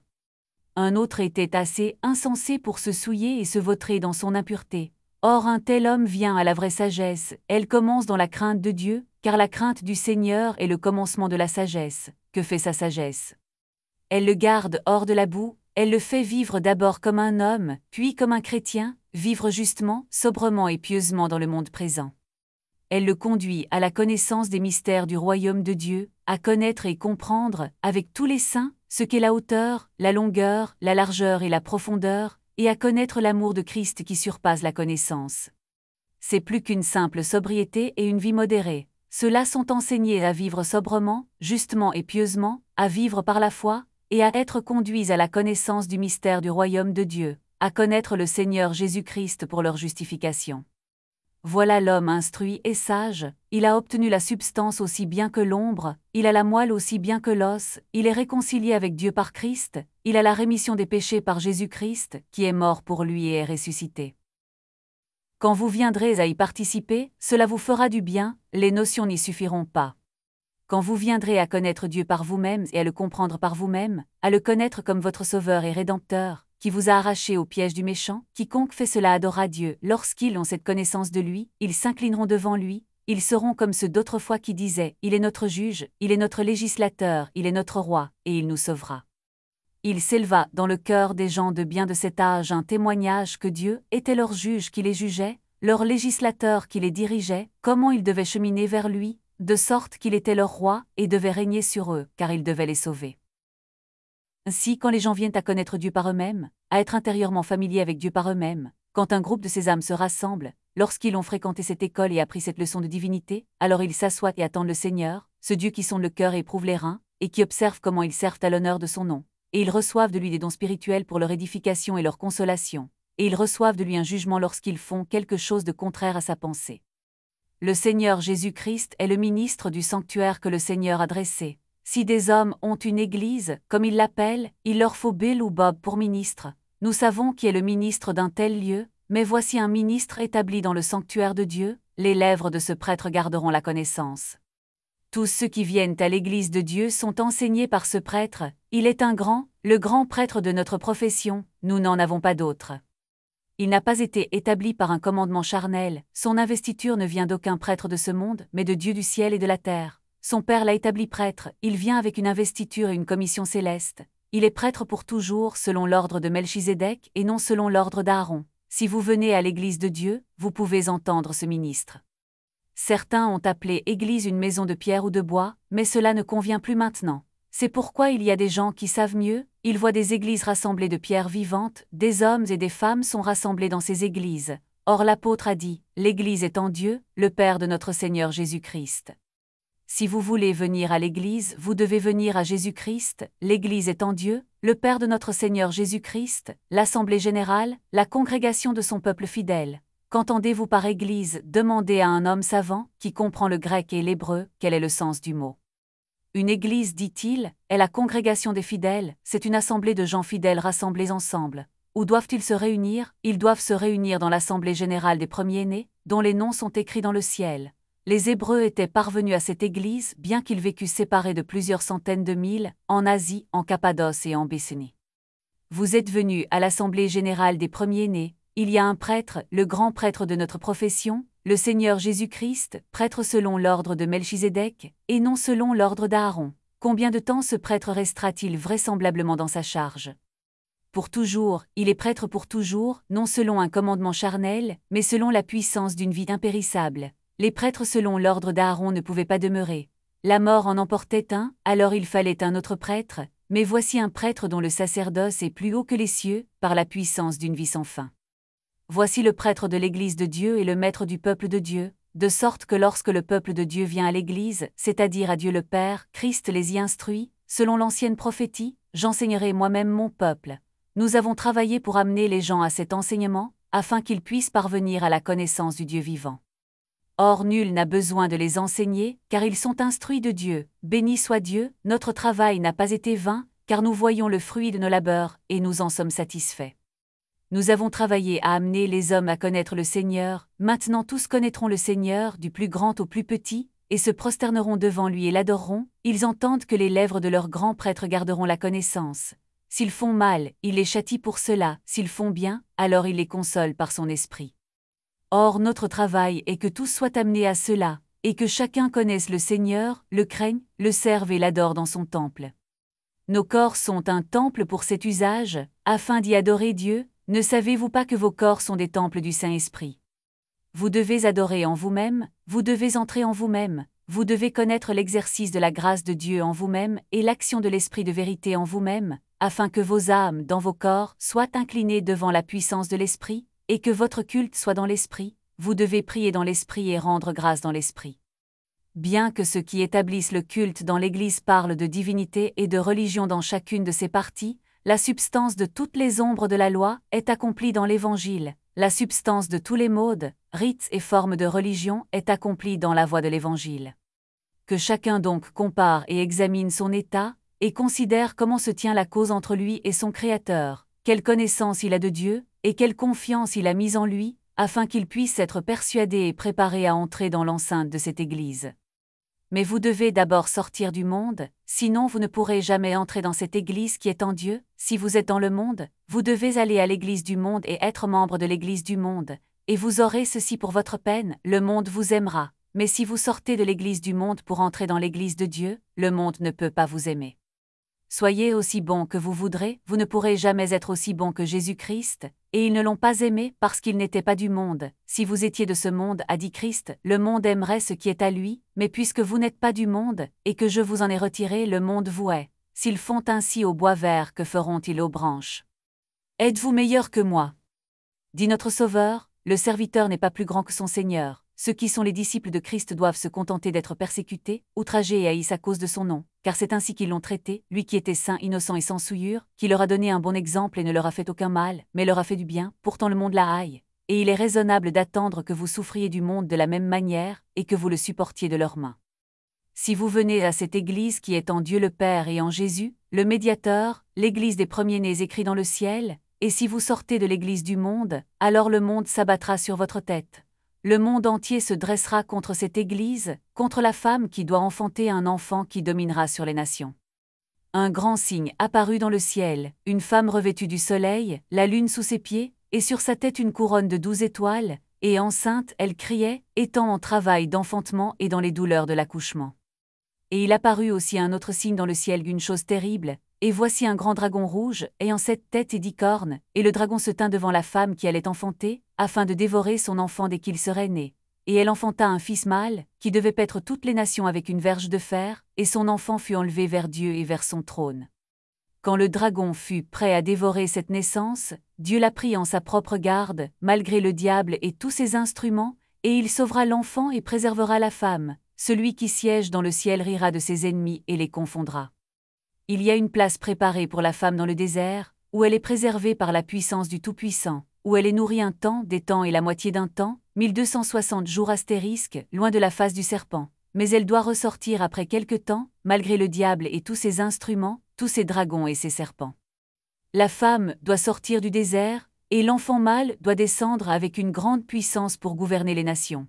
Un autre était assez insensé pour se souiller et se vautrer dans son impureté. Or un tel homme vient à la vraie sagesse, elle commence dans la crainte de Dieu, car la crainte du Seigneur est le commencement de la sagesse. Que fait sa sagesse? Elle le garde hors de la boue, elle le fait vivre d'abord comme un homme, puis comme un chrétien, vivre justement, sobrement et pieusement dans le monde présent. Elle le conduit à la connaissance des mystères du royaume de Dieu, à connaître et comprendre, avec tous les saints, ce qu'est la hauteur, la longueur, la largeur et la profondeur, et à connaître l'amour de Christ qui surpasse la connaissance. C'est plus qu'une simple sobriété et une vie modérée. Ceux-là sont enseignés à vivre sobrement, justement et pieusement, à vivre par la foi, et à être conduits à la connaissance du mystère du royaume de Dieu, à connaître le Seigneur Jésus-Christ pour leur justification. Voilà l'homme instruit et sage, il a obtenu la substance aussi bien que l'ombre, il a la moelle aussi bien que l'os, il est réconcilié avec Dieu par Christ, il a la rémission des péchés par Jésus-Christ, qui est mort pour lui et est ressuscité. Quand vous viendrez à y participer, cela vous fera du bien, les notions n'y suffiront pas. Quand vous viendrez à connaître Dieu par vous-même et à le comprendre par vous-même, à le connaître comme votre Sauveur et Rédempteur, qui vous a arraché au piège du méchant, quiconque fait cela adorera Dieu. Lorsqu'ils ont cette connaissance de lui, ils s'inclineront devant lui, ils seront comme ceux d'autrefois qui disaient « Il est notre juge, il est notre législateur, il est notre roi, et il nous sauvera. » Il s'éleva dans le cœur des gens de bien de cet âge un témoignage que Dieu était leur juge qui les jugeait, leur législateur qui les dirigeait, comment ils devaient cheminer vers lui, de sorte qu'il était leur roi et devait régner sur eux, car il devait les sauver. Ainsi, quand les gens viennent à connaître Dieu par eux-mêmes, à être intérieurement familiers avec Dieu par eux-mêmes, quand un groupe de ces âmes se rassemble, lorsqu'ils ont fréquenté cette école et appris cette leçon de divinité, alors ils s'assoient et attendent le Seigneur, ce Dieu qui sonde le cœur et éprouve les reins, et qui observe comment ils servent à l'honneur de son nom. Et ils reçoivent de lui des dons spirituels pour leur édification et leur consolation, et ils reçoivent de lui un jugement lorsqu'ils font quelque chose de contraire à sa pensée. Le Seigneur Jésus-Christ est le ministre du sanctuaire que le Seigneur a dressé. Si des hommes ont une église, comme ils l'appellent, il leur faut Bill ou Bob pour ministre. Nous savons qui est le ministre d'un tel lieu, mais voici un ministre établi dans le sanctuaire de Dieu, les lèvres de ce prêtre garderont la connaissance. Tous ceux qui viennent à l'église de Dieu sont enseignés par ce prêtre, il est le grand prêtre de notre profession, nous n'en avons pas d'autre. Il n'a pas été établi par un commandement charnel, son investiture ne vient d'aucun prêtre de ce monde, mais de Dieu du ciel et de la terre. Son Père l'a établi prêtre, il vient avec une investiture et une commission céleste. Il est prêtre pour toujours selon l'ordre de Melchizedek et non selon l'ordre d'Aaron. Si vous venez à l'église de Dieu, vous pouvez entendre ce ministre. Certains ont appelé église une maison de pierre ou de bois, mais cela ne convient plus maintenant. C'est pourquoi il y a des gens qui savent mieux, ils voient des églises rassemblées de pierres vivantes, des hommes et des femmes sont rassemblés dans ces églises. Or l'apôtre a dit, l'église est en Dieu, le Père de notre Seigneur Jésus-Christ. Si vous voulez venir à l'église, vous devez venir à Jésus-Christ, l'église est en Dieu, le Père de notre Seigneur Jésus-Christ, l'assemblée générale, la congrégation de son peuple fidèle. Qu'entendez-vous par église? Demandez à un homme savant, qui comprend le grec et l'hébreu, quel est le sens du mot. Une église, dit-il, est la congrégation des fidèles, c'est une assemblée de gens fidèles rassemblés ensemble. Où doivent-ils se réunir? Ils doivent se réunir dans l'assemblée générale des premiers-nés, dont les noms sont écrits dans le ciel. Les Hébreux étaient parvenus à cette église, bien qu'ils vécussent séparés de plusieurs centaines de milles, en Asie, en Cappadoce et en Bithynie. Vous êtes venus à l'assemblée générale des premiers-nés, il y a un prêtre, le grand prêtre de notre profession, le Seigneur Jésus-Christ, prêtre selon l'ordre de Melchizedek, et non selon l'ordre d'Aaron. Combien de temps ce prêtre restera-t-il vraisemblablement dans sa charge? Pour toujours, il est prêtre pour toujours, non selon un commandement charnel, mais selon la puissance d'une vie impérissable. Les prêtres selon l'ordre d'Aaron ne pouvaient pas demeurer. La mort en emportait un, alors il fallait un autre prêtre, mais voici un prêtre dont le sacerdoce est plus haut que les cieux, par la puissance d'une vie sans fin. Voici le prêtre de l'Église de Dieu et le maître du peuple de Dieu, de sorte que lorsque le peuple de Dieu vient à l'Église, c'est-à-dire à Dieu le Père, Christ les y instruit, selon l'ancienne prophétie, j'enseignerai moi-même mon peuple. Nous avons travaillé pour amener les gens à cet enseignement, afin qu'ils puissent parvenir à la connaissance du Dieu vivant. Or nul n'a besoin de les enseigner, car ils sont instruits de Dieu. Béni soit Dieu, notre travail n'a pas été vain, car nous voyons le fruit de nos labeurs, et nous en sommes satisfaits. Nous avons travaillé à amener les hommes à connaître le Seigneur, maintenant tous connaîtront le Seigneur, du plus grand au plus petit, et se prosterneront devant lui et l'adoreront, ils entendent que les lèvres de leurs grands prêtres garderont la connaissance. S'ils font mal, il les châtie pour cela, s'ils font bien, alors il les console par son esprit. Or notre travail est que tous soient amenés à cela, et que chacun connaisse le Seigneur, le craigne, le serve et l'adore dans son temple. Nos corps sont un temple pour cet usage, afin d'y adorer Dieu. Ne savez-vous pas que vos corps sont des temples du Saint-Esprit? Vous devez adorer en vous-même, vous devez entrer en vous-même, vous devez connaître l'exercice de la grâce de Dieu en vous-même et l'action de l'Esprit de vérité en vous-même, afin que vos âmes, dans vos corps, soient inclinées devant la puissance de l'Esprit, et que votre culte soit dans l'Esprit. Vous devez prier dans l'Esprit et rendre grâce dans l'Esprit. Bien que ceux qui établissent le culte dans l'Église parlent de divinité et de religion dans chacune de ses parties, la substance de toutes les ombres de la loi est accomplie dans l'Évangile, la substance de tous les modes, rites et formes de religion est accomplie dans la voie de l'Évangile. Que chacun donc compare et examine son état, et considère comment se tient la cause entre lui et son Créateur, quelle connaissance il a de Dieu, et quelle confiance il a mise en lui, afin qu'il puisse être persuadé et préparé à entrer dans l'enceinte de cette Église. Mais vous devez d'abord sortir du monde, sinon vous ne pourrez jamais entrer dans cette Église qui est en Dieu. Si vous êtes dans le monde, vous devez aller à l'Église du monde et être membre de l'Église du monde, et vous aurez ceci pour votre peine, le monde vous aimera. Mais si vous sortez de l'Église du monde pour entrer dans l'Église de Dieu, le monde ne peut pas vous aimer. Soyez aussi bons que vous voudrez, vous ne pourrez jamais être aussi bons que Jésus-Christ, et ils ne l'ont pas aimé parce qu'il n'était pas du monde. Si vous étiez de ce monde, a dit Christ, le monde aimerait ce qui est à lui, mais puisque vous n'êtes pas du monde, et que je vous en ai retiré, le monde vous hait. S'ils font ainsi au bois vert, que feront-ils aux branches? Êtes-vous meilleur que moi? Dit notre Sauveur, le serviteur n'est pas plus grand que son Seigneur. Ceux qui sont les disciples de Christ doivent se contenter d'être persécutés, outragés et haïs à cause de son nom, car c'est ainsi qu'ils l'ont traité, lui qui était saint, innocent et sans souillure, qui leur a donné un bon exemple et ne leur a fait aucun mal, mais leur a fait du bien, pourtant le monde la haï. Et il est raisonnable d'attendre que vous souffriez du monde de la même manière, et que vous le supportiez de leurs mains. Si vous venez à cette Église qui est en Dieu le Père et en Jésus, le médiateur, l'Église des premiers-nés écrits dans le ciel, et si vous sortez de l'Église du monde, alors le monde s'abattra sur votre tête. Le monde entier se dressera contre cette Église, contre la femme qui doit enfanter un enfant qui dominera sur les nations. Un grand signe apparut dans le ciel, une femme revêtue du soleil, la lune sous ses pieds, et sur sa tête une couronne de 12 étoiles, et enceinte, elle criait, étant en travail d'enfantement et dans les douleurs de l'accouchement. Et il apparut aussi un autre signe dans le ciel d'une chose terrible, et voici un grand dragon rouge, ayant 7 têtes et 10 cornes, et le dragon se tint devant la femme qui allait enfanter, afin de dévorer son enfant dès qu'il serait né. Et elle enfanta un fils mâle, qui devait paître toutes les nations avec une verge de fer, et son enfant fut enlevé vers Dieu et vers son trône. Quand le dragon fut prêt à dévorer cette naissance, Dieu la prit en sa propre garde, malgré le diable et tous ses instruments, et il sauvera l'enfant et préservera la femme. Celui qui siège dans le ciel rira de ses ennemis et les confondra. Il y a une place préparée pour la femme dans le désert, où elle est préservée par la puissance du Tout-Puissant, où elle est nourrie un temps, des temps et la moitié d'un temps, 1260 jours astérisque, loin de la face du serpent. Mais elle doit ressortir après quelque temps, malgré le diable et tous ses instruments, tous ses dragons et ses serpents. La femme doit sortir du désert, et l'enfant mâle doit descendre avec une grande puissance pour gouverner les nations.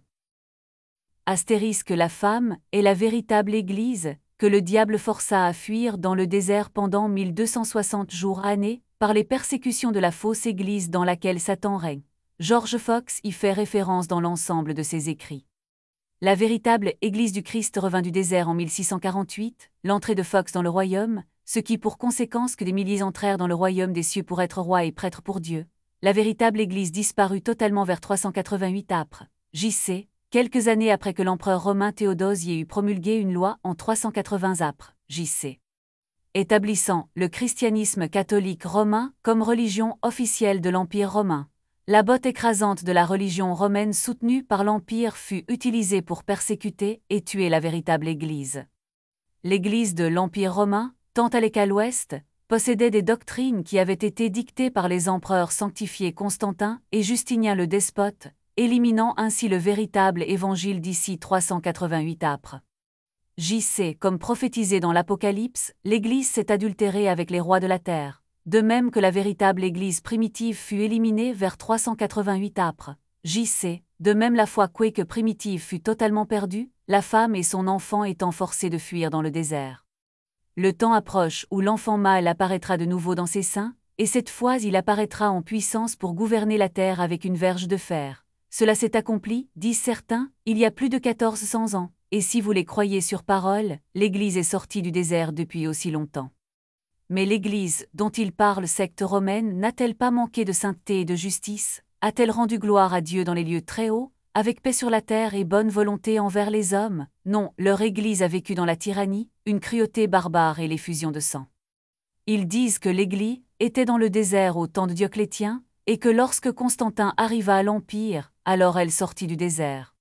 Astérisque la femme est la véritable Église, que le diable força à fuir dans le désert pendant 1260 jours années, par les persécutions de la fausse Église dans laquelle Satan règne. George Fox y fait référence dans l'ensemble de ses écrits. La véritable Église du Christ revint du désert en 1648, l'entrée de Fox dans le royaume, ce qui pour conséquence que des milliers entrèrent dans le royaume des cieux pour être rois et prêtres pour Dieu. La véritable Église disparut totalement vers 388 âpres. J.C., quelques années après que l'empereur romain Théodose y ait eu promulgué une loi en 380 âpres. J.C. établissant le christianisme catholique romain comme religion officielle de l'Empire romain. La botte écrasante de la religion romaine soutenue par l'Empire fut utilisée pour persécuter et tuer la véritable Église. L'Église de l'Empire romain, tant à l'est qu'à l'ouest, possédait des doctrines qui avaient été dictées par les empereurs sanctifiés Constantin et Justinien le despote, éliminant ainsi le véritable évangile d'ici 388 âpres. J.C. Comme prophétisé dans l'Apocalypse, l'Église s'est adultérée avec les rois de la terre, de même que la véritable Église primitive fut éliminée vers 388 âpres. J.C. De même la foi quake primitive fut totalement perdue, la femme et son enfant étant forcés de fuir dans le désert. Le temps approche où l'enfant mâle apparaîtra de nouveau dans ses seins, et cette fois il apparaîtra en puissance pour gouverner la terre avec une verge de fer. Cela s'est accompli, disent certains, il y a plus de 1400 ans, et si vous les croyez sur parole, l'Église est sortie du désert depuis aussi longtemps. Mais l'Église, dont il parle secte romaine, n'a-t-elle pas manqué de sainteté et de justice? A-t-elle rendu gloire à Dieu dans les lieux très hauts, avec paix sur la terre et bonne volonté envers les hommes? Non, leur Église a vécu dans la tyrannie, une cruauté barbare et l'effusion de sang. Ils disent que l'Église était dans le désert au temps de Dioclétien, et que lorsque Constantin arriva à l'Empire, alors elle sortit du désert.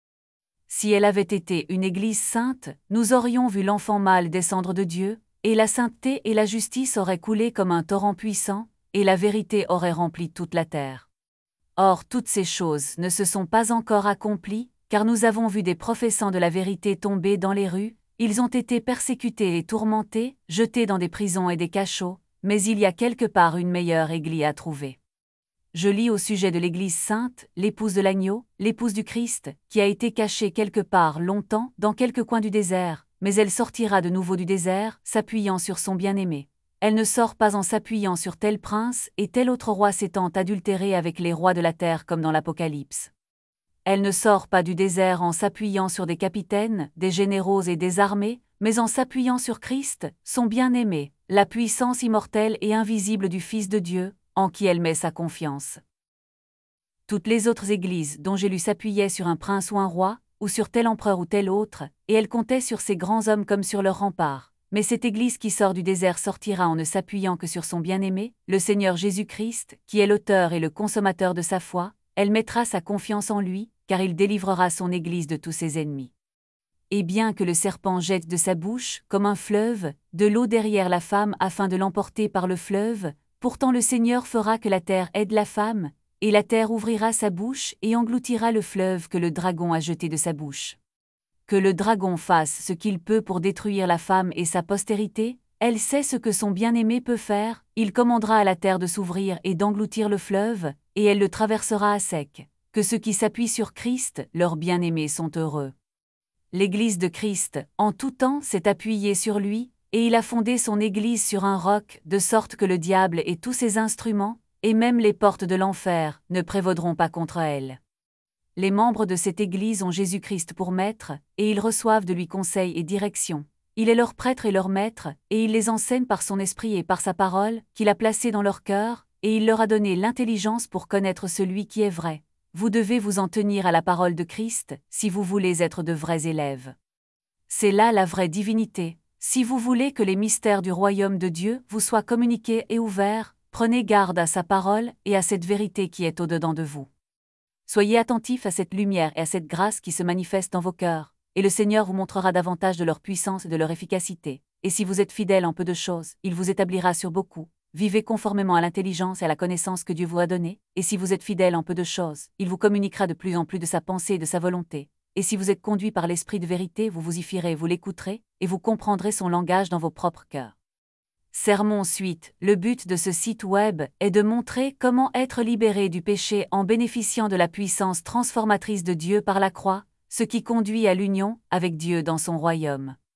Si elle avait été une Église sainte, nous aurions vu l'enfant mâle descendre de Dieu, et la sainteté et la justice auraient coulé comme un torrent puissant, et la vérité aurait rempli toute la terre. Or toutes ces choses ne se sont pas encore accomplies, car nous avons vu des professants de la vérité tomber dans les rues, ils ont été persécutés et tourmentés, jetés dans des prisons et des cachots, mais il y a quelque part une meilleure Église à trouver. Je lis au sujet de l'Église sainte, l'épouse de l'agneau, l'épouse du Christ, qui a été cachée quelque part longtemps dans quelque coin du désert, mais elle sortira de nouveau du désert, s'appuyant sur son bien-aimé. Elle ne sort pas en s'appuyant sur tel prince et tel autre roi s'étant adultéré avec les rois de la terre comme dans l'Apocalypse. Elle ne sort pas du désert en s'appuyant sur des capitaines, des généraux et des armées, mais en s'appuyant sur Christ, son bien-aimé. la puissance immortelle et invisible du Fils de Dieu, en qui elle met sa confiance. Toutes les autres églises dont j'ai lu s'appuyaient sur un prince ou un roi, ou sur tel empereur ou tel autre, et elles comptaient sur ces grands hommes comme sur leur rempart. Mais cette Église qui sort du désert sortira en ne s'appuyant que sur son bien-aimé, le Seigneur Jésus-Christ, qui est l'auteur et le consommateur de sa foi. Elle mettra sa confiance en lui, car il délivrera son Église de tous ses ennemis. Et bien que le serpent jette de sa bouche, comme un fleuve, de l'eau derrière la femme afin de l'emporter par le fleuve, pourtant le Seigneur fera que la terre aide la femme, et la terre ouvrira sa bouche et engloutira le fleuve que le dragon a jeté de sa bouche. Que le dragon fasse ce qu'il peut pour détruire la femme et sa postérité, elle sait ce que son bien-aimé peut faire, il commandera à la terre de s'ouvrir et d'engloutir le fleuve, et elle le traversera à sec. Que ceux qui s'appuient sur Christ, leurs bien-aimés, sont heureux. L'Église de Christ, en tout temps, s'est appuyée sur lui, et il a fondé son Église sur un roc, de sorte que le diable et tous ses instruments, et même les portes de l'enfer, ne prévaudront pas contre elle. Les membres de cette Église ont Jésus-Christ pour maître, et ils reçoivent de lui conseil et direction. Il est leur prêtre et leur maître, et il les enseigne par son esprit et par sa parole, qu'il a placée dans leur cœur, et il leur a donné l'intelligence pour connaître celui qui est vrai. Vous devez vous en tenir à la parole de Christ, si vous voulez être de vrais élèves. C'est là la vraie divinité. Si vous voulez que les mystères du royaume de Dieu vous soient communiqués et ouverts, prenez garde à sa parole et à cette vérité qui est au-dedans de vous. Soyez attentifs à cette lumière et à cette grâce qui se manifeste dans vos cœurs, et le Seigneur vous montrera davantage de leur puissance et de leur efficacité. Et si vous êtes fidèles en peu de choses, il vous établira sur beaucoup. Vivez conformément à l'intelligence et à la connaissance que Dieu vous a donnée, et si vous êtes fidèles en peu de choses, il vous communiquera de plus en plus de sa pensée et de sa volonté. Et si vous êtes conduits par l'Esprit de vérité, vous vous y fierez, vous l'écouterez, et vous comprendrez son langage dans vos propres cœurs. Sermon suite. Le but de ce site web est de montrer comment être libéré du péché en bénéficiant de la puissance transformatrice de Dieu par la croix, ce qui conduit à l'union avec Dieu dans son royaume.